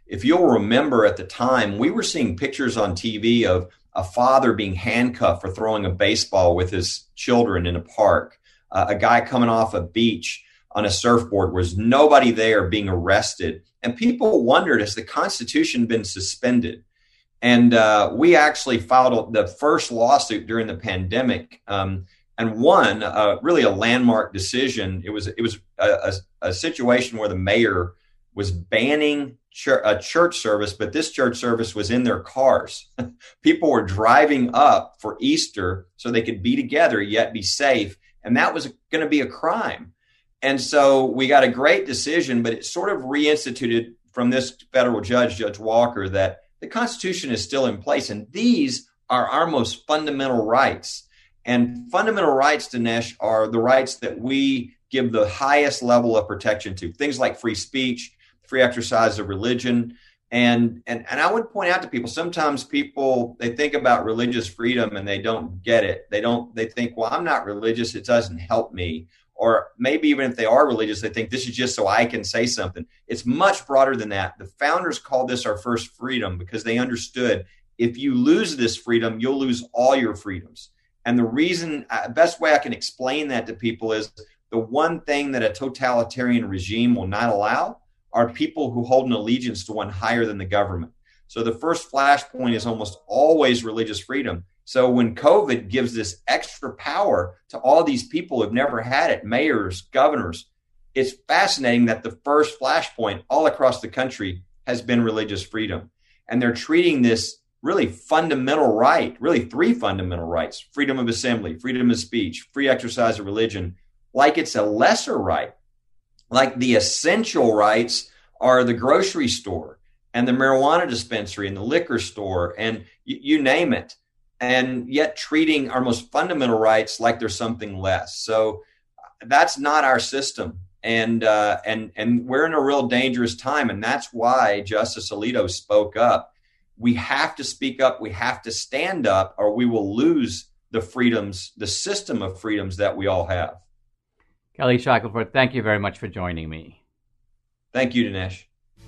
if you'll remember at the time, we were seeing pictures on T V of a father being handcuffed for throwing a baseball with his children in a park, uh, a guy coming off a beach on a surfboard, was nobody there, being arrested. And people wondered, has the Constitution been suspended? And uh, we actually filed the first lawsuit during the pandemic um, and won uh, really a landmark decision. It was it was a, a, a situation where the mayor was banning ch- a church service, but this church service was in their cars. People were driving up for Easter so they could be together yet be safe. And that was going to be a crime. And so we got a great decision, but it sort of reinstituted from this federal judge, Judge Walker, that the Constitution is still in place. And these are our most fundamental rights. And fundamental rights, Dinesh, are the rights that we give the highest level of protection to. Things like free speech, free exercise of religion. And, and, and I would point out to people, sometimes people, they think about religious freedom and they don't get it. They don't, they think, well, I'm not religious. It doesn't help me. Or maybe even if they are religious, they think this is just so I can say something. It's much broader than that. The founders called this our first freedom because they understood if you lose this freedom, you'll lose all your freedoms. And the reason, uh, best way I can explain that to people is the one thing that a totalitarian regime will not allow are people who hold an allegiance to one higher than the government. So the first flashpoint is almost always religious freedom. So when COVID gives this extra power to all these people who've never had it, mayors, governors, it's fascinating that the first flashpoint all across the country has been religious freedom. And they're treating this really fundamental right, really three fundamental rights: freedom of assembly, freedom of speech, free exercise of religion, like it's a lesser right. Like the essential rights are the grocery store and the marijuana dispensary and the liquor store and you, you name it. And yet treating our most fundamental rights like there's something less. So that's not our system. And uh, and and we're in a real dangerous time. And that's why Justice Alito spoke up. We have to speak up. We have to stand up, or we will lose the freedoms, the system of freedoms that we all have. Kelly Shackelford, thank you very much for joining me. Thank you, Dinesh.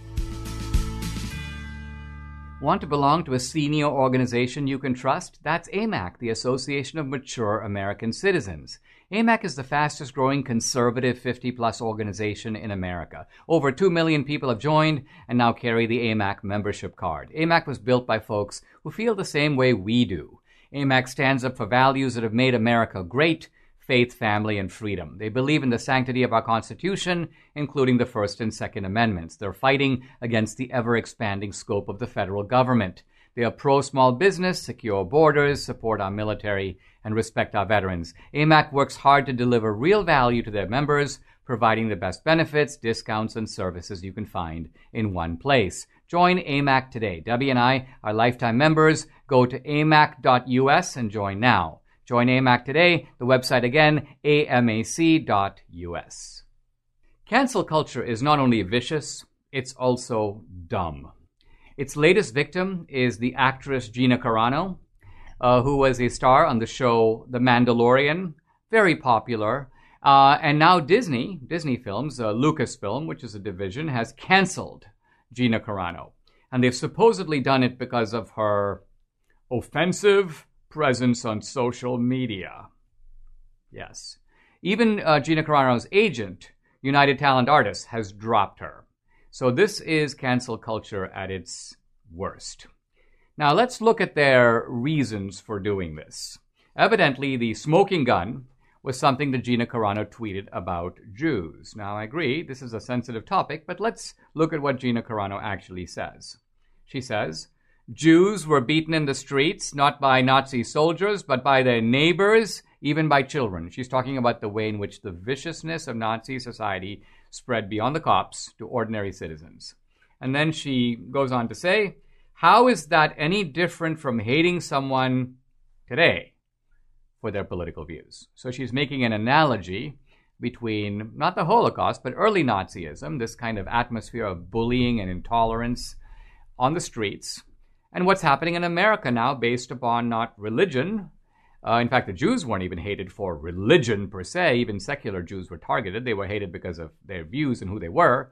Want to belong to a senior organization you can trust? That's A M A C, the Association of Mature American Citizens. A M A C is the fastest growing conservative fifty-plus organization in America. Over two million people have joined and now carry the A M A C membership card. A M A C was built by folks who feel the same way we do. A M A C stands up for values that have made America great: faith, family, and freedom. They believe in the sanctity of our Constitution, including the First and Second Amendments. They're fighting against the ever-expanding scope of the federal government. They are pro-small business, secure borders, support our military, and respect our veterans. A M A C works hard to deliver real value to their members, providing the best benefits, discounts, and services you can find in one place. Join A M A C today. Debbie and I are lifetime members. Go to A M A C dot U S and join now. Join A M A C today. The website again, A M A C dot U S. Cancel culture is not only vicious, it's also dumb. Its latest victim is the actress Gina Carano, uh, who was a star on the show The Mandalorian, very popular. Uh, and now Disney, Disney Films, uh, Lucasfilm, which is a division, has canceled Gina Carano. And they've supposedly done it because of her offensive presence on social media. Yes. Even uh, Gina Carano's agent, United Talent Artists, has dropped her. So this is cancel culture at its worst. Now let's look at their reasons for doing this. Evidently, the smoking gun was something that Gina Carano tweeted about Jews. Now I agree, this is a sensitive topic, but let's look at what Gina Carano actually says. She says, Jews were beaten in the streets, not by Nazi soldiers, but by their neighbors, even by children. She's talking about the way in which the viciousness of Nazi society spread beyond the cops to ordinary citizens. And then she goes on to say, how is that any different from hating someone today for their political views? So she's making an analogy between not the Holocaust, but early Nazism, this kind of atmosphere of bullying and intolerance on the streets, and what's happening in America now based upon not religion. Uh, in fact, the Jews weren't even hated for religion per se. Even secular Jews were targeted. They were hated because of their views and who they were.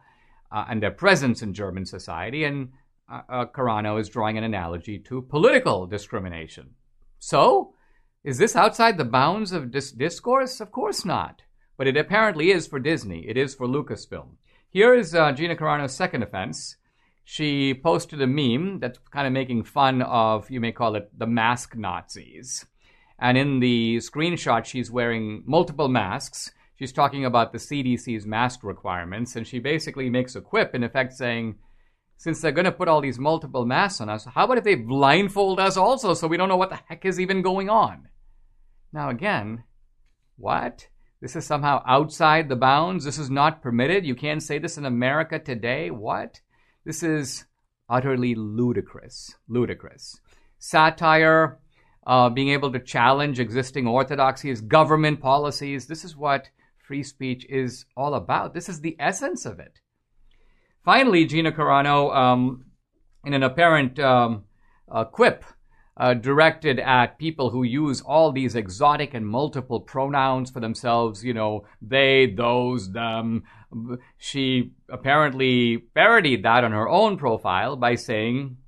uh, and their presence in German society. And uh, uh, Carano is drawing an analogy to political discrimination. So, is this outside the bounds of dis- discourse? Of course not. But it apparently is for Disney. It is for Lucasfilm. Here is uh, Gina Carano's second offense. She posted a meme that's kind of making fun of, you may call it, the mask Nazis. And in the screenshot, she's wearing multiple masks. She's talking about the C D C's mask requirements. And she basically makes a quip, in effect saying, since they're going to put all these multiple masks on us, how about if they blindfold us also so we don't know what the heck is even going on? Now again, what? This is somehow outside the bounds? This is not permitted? You can't say this in America today? What? This is utterly ludicrous. Ludicrous. Satire, uh, being able to challenge existing orthodoxies, government policies. This is what free speech is all about. This is the essence of it. Finally, Gina Carano, um, in an apparent um, uh, quip, Uh, directed at people who use all these exotic and multiple pronouns for themselves, you know, they, those, them. She apparently parodied that on her own profile by saying,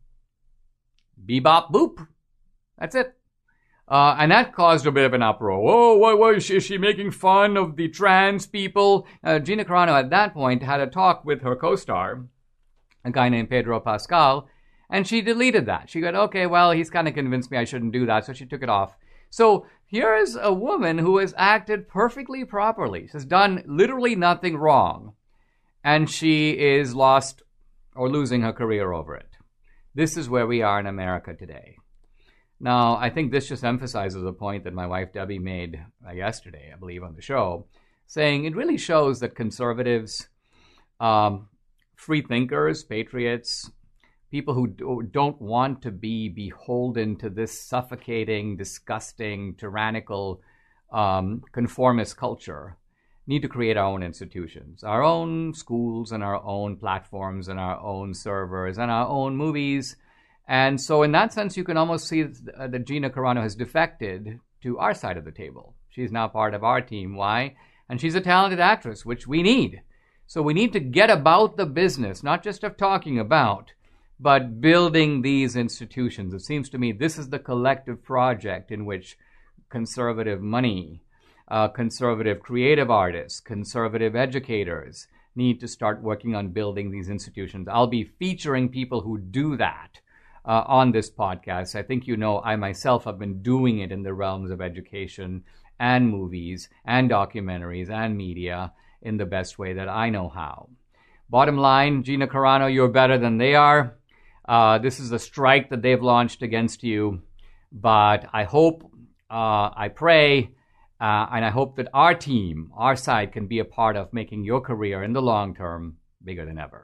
bebop boop. That's it. Uh, and that caused a bit of an uproar. Oh, why, why is she, is she making fun of the trans people? Uh, Gina Carano at that point had a talk with her co-star, a guy named Pedro Pascal, and she deleted that. She said, okay, well, he's kind of convinced me I shouldn't do that, so she took it off. So here is a woman who has acted perfectly properly. She's done literally nothing wrong. And she is lost or losing her career over it. This is where we are in America today. Now, I think this just emphasizes a point that my wife Debbie made uh, yesterday, I believe, on the show, saying it really shows that conservatives, um, free thinkers, patriots, people who don't want to be beholden to this suffocating, disgusting, tyrannical, um, conformist culture need to create our own institutions, our own schools and our own platforms and our own servers and our own movies. And so in that sense, you can almost see that Gina Carano has defected to our side of the table. She's now part of our team. Why? And she's a talented actress, which we need. So we need to get about the business, not just of talking about, but building these institutions. It seems to me this is the collective project in which conservative money, uh, conservative creative artists, conservative educators need to start working on building these institutions. I'll be featuring people who do that uh, on this podcast. I think you know I myself have been doing it in the realms of education and movies and documentaries and media in the best way that I know how. Bottom line, Gina Carano, you're better than they are. Uh, this is a strike that they've launched against you, but I hope, uh, I pray, uh, and I hope that our team, our side, can be a part of making your career in the long term bigger than ever.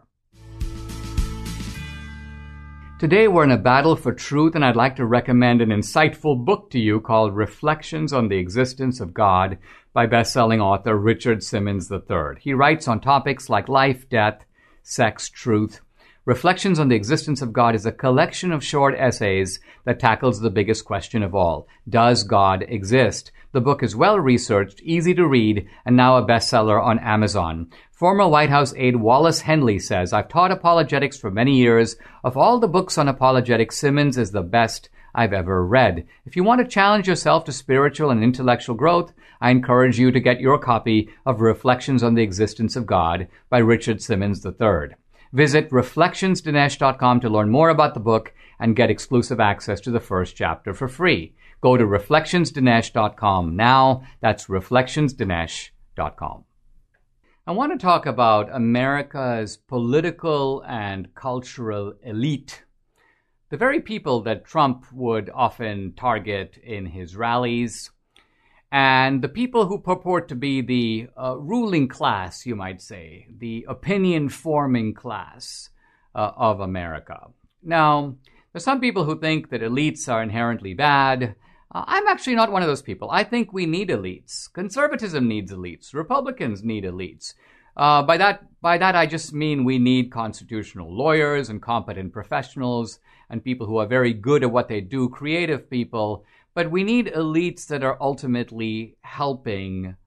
Today we're in a battle for truth, and I'd like to recommend an insightful book to you called Reflections on the Existence of God by best-selling author Richard Simmons the third. He writes on topics like life, death, sex, truth. Reflections on the Existence of God is a collection of short essays that tackles the biggest question of all. Does God exist? The book is well-researched, easy to read, and now a bestseller on Amazon. Former White House aide Wallace Henley says, I've taught apologetics for many years. Of all the books on apologetics, Simmons is the best I've ever read. If you want to challenge yourself to spiritual and intellectual growth, I encourage you to get your copy of Reflections on the Existence of God by Richard Simmons the third. Visit reflections dinesh dot com to learn more about the book and get exclusive access to the first chapter for free. Go to reflections dinesh dot com now. That's reflections dinesh dot com. I want to talk about America's political and cultural elite. The very people that Trump would often target in his rallies, and the people who purport to be the uh, ruling class, you might say, the opinion-forming class uh, of America. Now, there's some people who think that elites are inherently bad. Uh, I'm actually not one of those people. I think we need elites. Conservatism needs elites. Republicans need elites. Uh, by that, by that, I just mean we need constitutional lawyers and competent professionals and people who are very good at what they do, creative people. But we need elites that are ultimately helping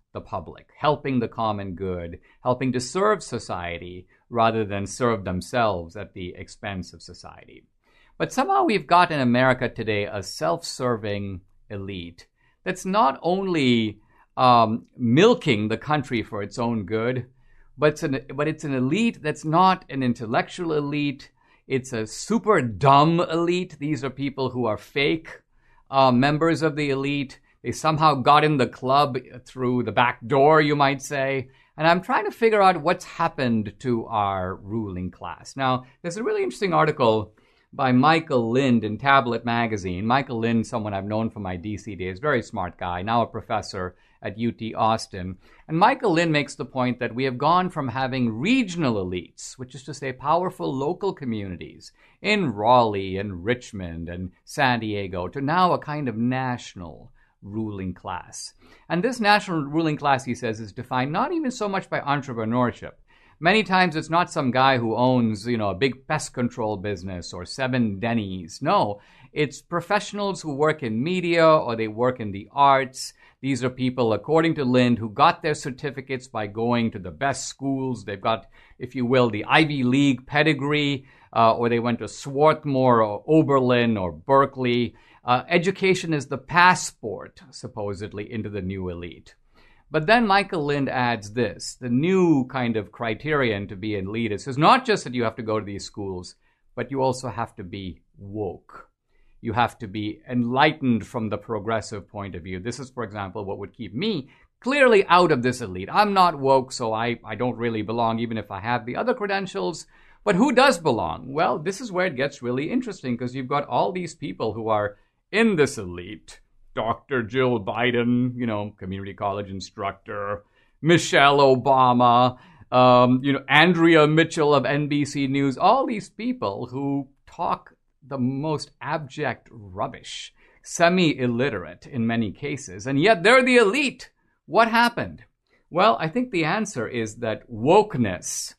the public, helping the common good, helping to serve society rather than serve themselves at the expense of society. But somehow we've got in America today a self-serving elite that's not only um, milking the country for its own good, but it's, an, but it's an elite that's not an intellectual elite. It's a super dumb elite. These are people who are fake uh, members of the elite. They somehow got in the club through the back door, you might say. And I'm trying to figure out what's happened to our ruling class. Now, there's a really interesting article by Michael Lind in Tablet Magazine. Michael Lind, someone I've known from my D C days, very smart guy, now a professor at U T Austin. And Michael Lind makes the point that we have gone from having regional elites, which is to say powerful local communities in Raleigh and Richmond and San Diego, to now a kind of national ruling class. And this national ruling class, he says, is defined not even so much by entrepreneurship. Many times it's not some guy who owns, you know, a big pest control business or seven Denny's. No, it's professionals who work in media or they work in the arts. These are people, according to Lind, who got their certificates by going to the best schools. They've got, if you will, the Ivy League pedigree, uh, or they went to Swarthmore or Oberlin or Berkeley. Uh, education is the passport, supposedly, into the new elite. But then Michael Lind adds this, the new kind of criterion to be an elitist is not just that you have to go to these schools, but you also have to be woke. You have to be enlightened from the progressive point of view. This is, for example, what would keep me clearly out of this elite. I'm not woke, so I, I don't really belong, even if I have the other credentials. But who does belong? Well, this is where it gets really interesting, because you've got all these people who are in this elite. Doctor Jill Biden, you know, community college instructor, Michelle Obama, um, you know, Andrea Mitchell of N B C News, all these people who talk the most abject rubbish, semi-illiterate in many cases, and yet they're the elite. What happened? Well, I think the answer is that wokeness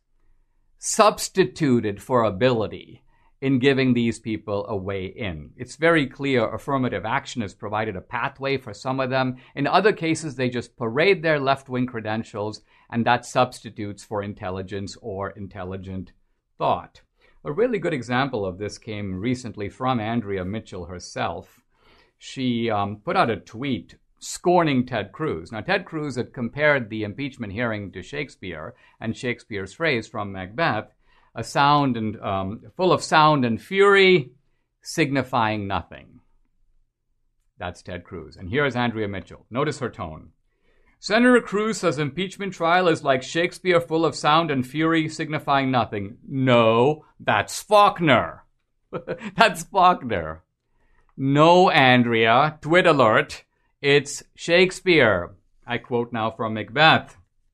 substituted for ability in giving these people a way in. It's very clear affirmative action has provided a pathway for some of them. In other cases, they just parade their left-wing credentials, and that substitutes for intelligence or intelligent thought. A really good example of this came recently from Andrea Mitchell herself. She um, put out a tweet scorning Ted Cruz. Now, Ted Cruz had compared the impeachment hearing to Shakespeare and Shakespeare's phrase from Macbeth, a sound and um, full of sound and fury, signifying nothing. That's Ted Cruz. And here's Andrea Mitchell. Notice her tone. Senator Cruz says impeachment trial is like Shakespeare, full of sound and fury, signifying nothing. No, that's Faulkner. That's Faulkner. No, Andrea. Twit alert. It's Shakespeare. I quote now from Macbeth.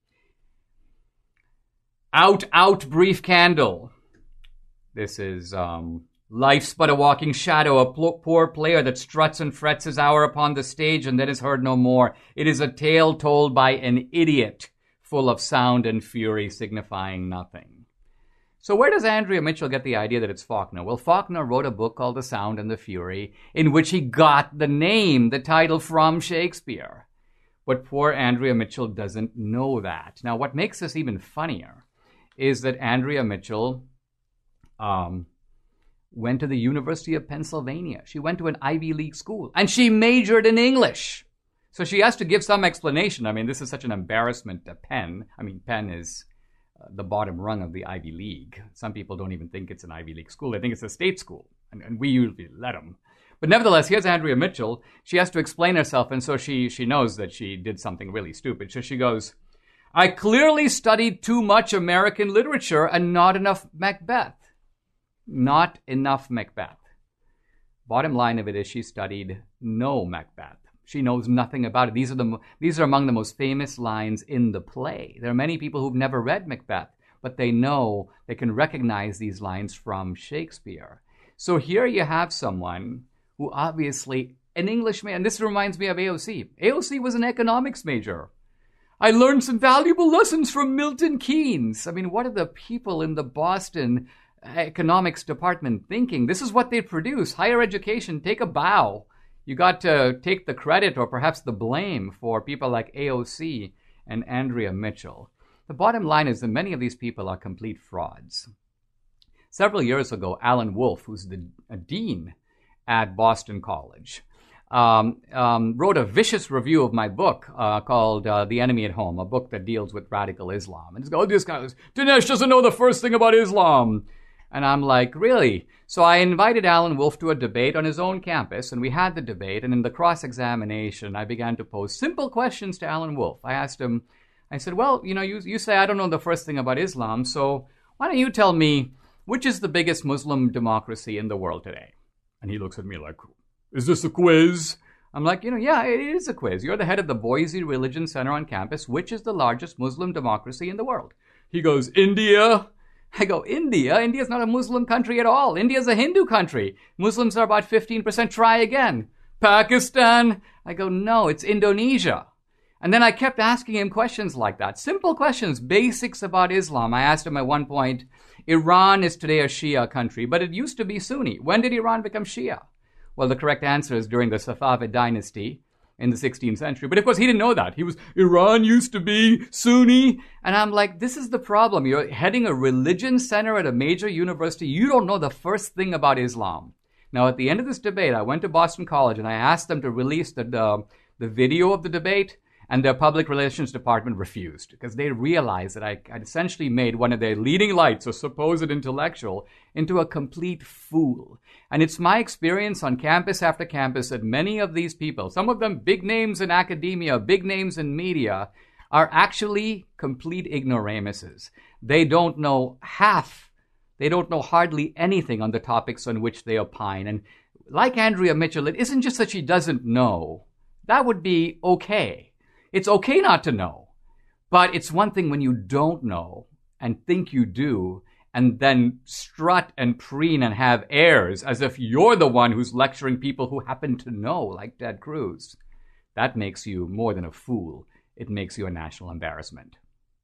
Out, out, brief candle. This is um, life's but a walking shadow, a pl- poor player that struts and frets his hour upon the stage and then is heard no more. It is a tale told by an idiot, full of sound and fury, signifying nothing. So where does Andrea Mitchell get the idea that it's Faulkner? Well, Faulkner wrote a book called The Sound and the Fury, in which he got the name, the title, from Shakespeare. But poor Andrea Mitchell doesn't know that. Now, what makes this even funnier is that Andrea Mitchell um, went to the University of Pennsylvania. She went to an Ivy League school, and she majored in English. So she has to give some explanation. I mean, this is such an embarrassment to Penn. I mean, Penn is uh, the bottom rung of the Ivy League. Some people don't even think it's an Ivy League school. They think it's a state school, and, and we usually let them. But nevertheless, here's Andrea Mitchell. She has to explain herself, and so she, she knows that she did something really stupid. So she goes, I clearly studied too much American literature and not enough Macbeth. Not enough Macbeth. Bottom line of it is she studied no Macbeth. She knows nothing about it. These are the these are among the most famous lines in the play. There are many people who've never read Macbeth, but they know, they can recognize these lines from Shakespeare. So here you have someone who obviously, an Englishman, and this reminds me of A O C. A O C was an economics major. I learned some valuable lessons from Milton Keynes. I mean, what are the people in the Boston economics department thinking? This is what they produce. Higher education, take a bow. You got to take the credit or perhaps the blame for people like A O C and Andrea Mitchell. The bottom line is that many of these people are complete frauds. Several years ago, Alan Wolf, who's the a dean at Boston College, um, um, wrote a vicious review of my book uh, called uh, The Enemy at Home, a book that deals with radical Islam. And he's going, oh, this guy goes, Dinesh doesn't know the first thing about Islam. And I'm like, really? So I invited Alan Wolf to a debate on his own campus, and we had the debate, and in the cross-examination, I began to pose simple questions to Alan Wolf. I asked him, I said, well, you know, you, you say I don't know the first thing about Islam, so why don't you tell me which is the biggest Muslim democracy in the world today? And he looks at me like, is this a quiz? I'm like, you know, yeah, it is a quiz. You're the head of the Boise Religion Center on campus. Which is the largest Muslim democracy in the world? He goes, India. I go, India? India's not a Muslim country at all. India's a Hindu country. Muslims are about fifteen percent. Try again. Pakistan? I go, no, it's Indonesia. And then I kept asking him questions like that. Simple questions, basics about Islam. I asked him at one point, Iran is today a Shia country, but it used to be Sunni. When did Iran become Shia? Well, the correct answer is during the Safavid dynasty in the sixteenth century. But of course, he didn't know that. He was, Iran used to be Sunni. And I'm like, this is the problem. You're heading a religion center at a major university. You don't know the first thing about Islam. Now, at the end of this debate, I went to Boston College and I asked them to release the, the, the video of the debate. And their public relations department refused because they realized that I had essentially made one of their leading lights, a supposed intellectual, into a complete fool. And it's my experience on campus after campus that many of these people, some of them big names in academia, big names in media, are actually complete ignoramuses. They don't know half, they don't know hardly anything on the topics on which they opine. And like Andrea Mitchell, it isn't just that she doesn't know. That would be okay. It's okay not to know, but it's one thing when you don't know and think you do and then strut and preen and have airs as if you're the one who's lecturing people who happen to know, like Ted Cruz. That makes you more than a fool. It makes you a national embarrassment.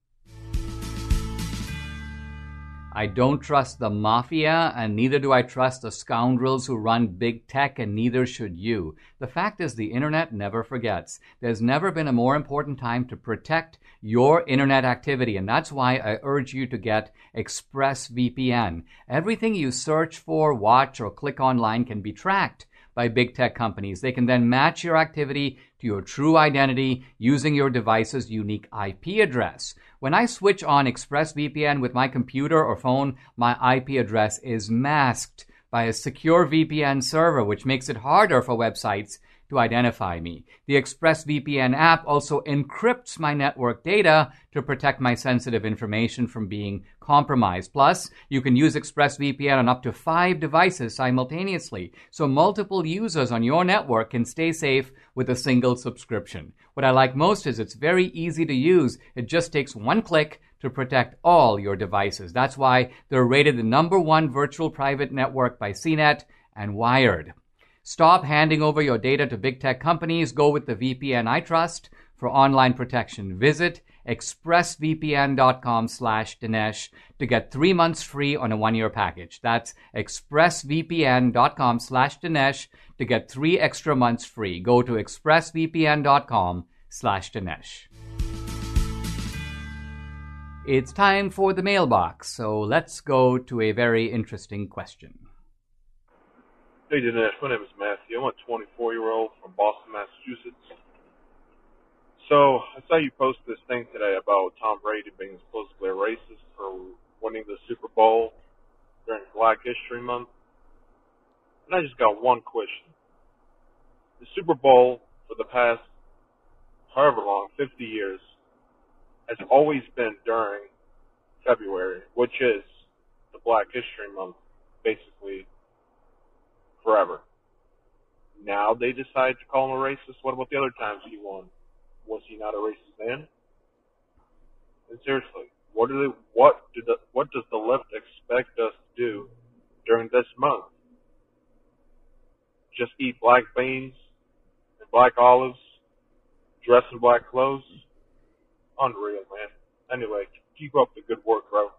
I don't trust the mafia, and neither do I trust the scoundrels who run big tech, and neither should you. The fact is, the internet never forgets. There's never been a more important time to protect your internet activity, and that's why I urge you to get ExpressVPN. Everything you search for, watch, or click online can be tracked by big tech companies. They can then match your activity to your true identity using your device's unique I P address. When I switch on ExpressVPN with my computer or phone, my I P address is masked by a secure V P N server, which makes it harder for websites to identify me. The ExpressVPN app also encrypts my network data to protect my sensitive information from being compromised. Plus, you can use ExpressVPN on up to five devices simultaneously, so multiple users on your network can stay safe with a single subscription. What I like most is it's very easy to use. It just takes one click to protect all your devices. That's why they're rated the number one virtual private network by C net and Wired. Stop handing over your data to big tech companies. Go with the V P N I trust for online protection. Visit expressvpn.com slash Dinesh to get three months free on a one-year package. That's expressvpn.com slash Dinesh to get three extra months free. Go to expressvpn.com slash Dinesh. It's time for the mailbox, so let's go to a very interesting question. Hey Dinesh, my name is Matthew. I'm a twenty-four-year-old from Boston, Massachusetts. So I saw you post this thing today about Tom Brady being supposedly a racist for winning the Super Bowl during Black History Month. And I just got one question. The Super Bowl for the past however long, fifty years, has always been during February, which is the Black History Month, basically forever. Now they decide to call him a racist. What about the other times he won? Was he not a racist then? And seriously, what do they? What do the? What does the left expect us to do during this month? Just eat black beans and black olives, dress in black clothes? Unreal, man. Anyway, keep up the good work, bro.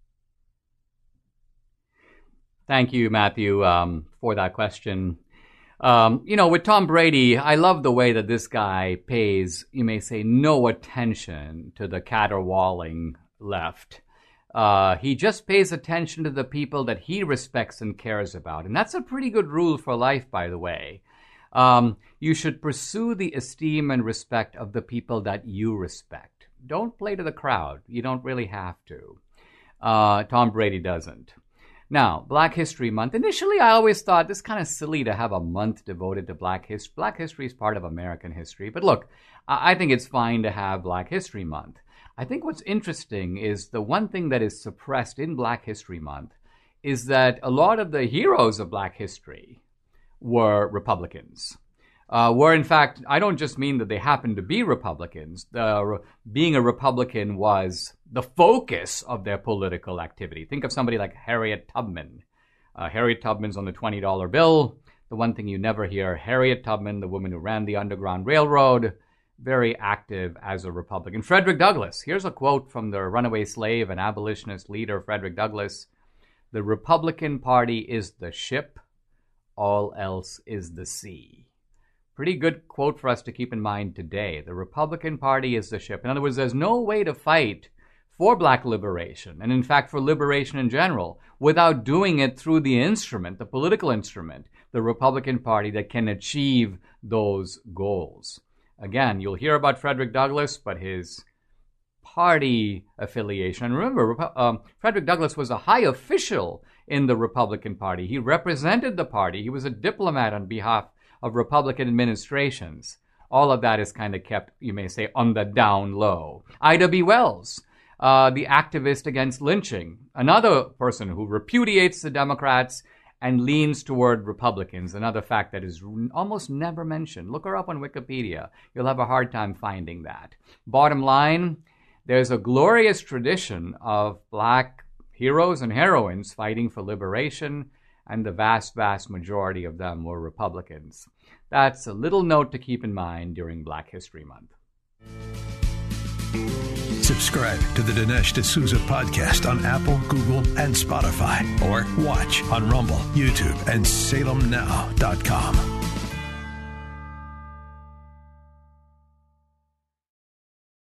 Thank you, Matthew, um, for that question. Um, you know, with Tom Brady, I love the way that this guy pays, you may say, no attention to the caterwauling left. Uh, he just pays attention to the people that he respects and cares about. And that's a pretty good rule for life, by the way. Um, you should pursue the esteem and respect of the people that you respect. Don't play to the crowd. You don't really have to. Uh, Tom Brady doesn't. Now, Black History Month. Initially, I always thought this is kind of silly to have a month devoted to Black history. Black history is part of American history. But look, I think it's fine to have Black History Month. I think what's interesting is the one thing that is suppressed in Black History Month is that a lot of the heroes of Black history were Republicans. Uh, were, in fact, I don't just mean that they happened to be Republicans. The, being a Republican was the focus of their political activity. Think of somebody like Harriet Tubman. Uh, Harriet Tubman's on the twenty dollar bill. The one thing you never hear, Harriet Tubman, the woman who ran the Underground Railroad, very active as a Republican. Frederick Douglass. Here's a quote from the runaway slave and abolitionist leader, Frederick Douglass. "The Republican Party is the ship, all else is the sea." Pretty good quote for us to keep in mind today. The Republican Party is the ship. In other words, there's no way to fight for black liberation, and in fact for liberation in general, without doing it through the instrument, the political instrument, the Republican Party, that can achieve those goals. Again, you'll hear about Frederick Douglass, but his party affiliation. And remember, um, Frederick Douglass was a high official in the Republican Party. He represented the party. He was a diplomat on behalf of Republican administrations. All of that is kind of kept, you may say, on the down low. Ida B. Wells, uh, the activist against lynching, another person who repudiates the Democrats and leans toward Republicans, another fact that is almost never mentioned. Look her up on Wikipedia. You'll have a hard time finding that. Bottom line, there's a glorious tradition of black heroes and heroines fighting for liberation, and the vast, vast majority of them were Republicans. That's a little note to keep in mind during Black History Month. Subscribe to the Dinesh D'Souza podcast on Apple, Google, and Spotify, or watch on Rumble, YouTube, and Salem Now dot com.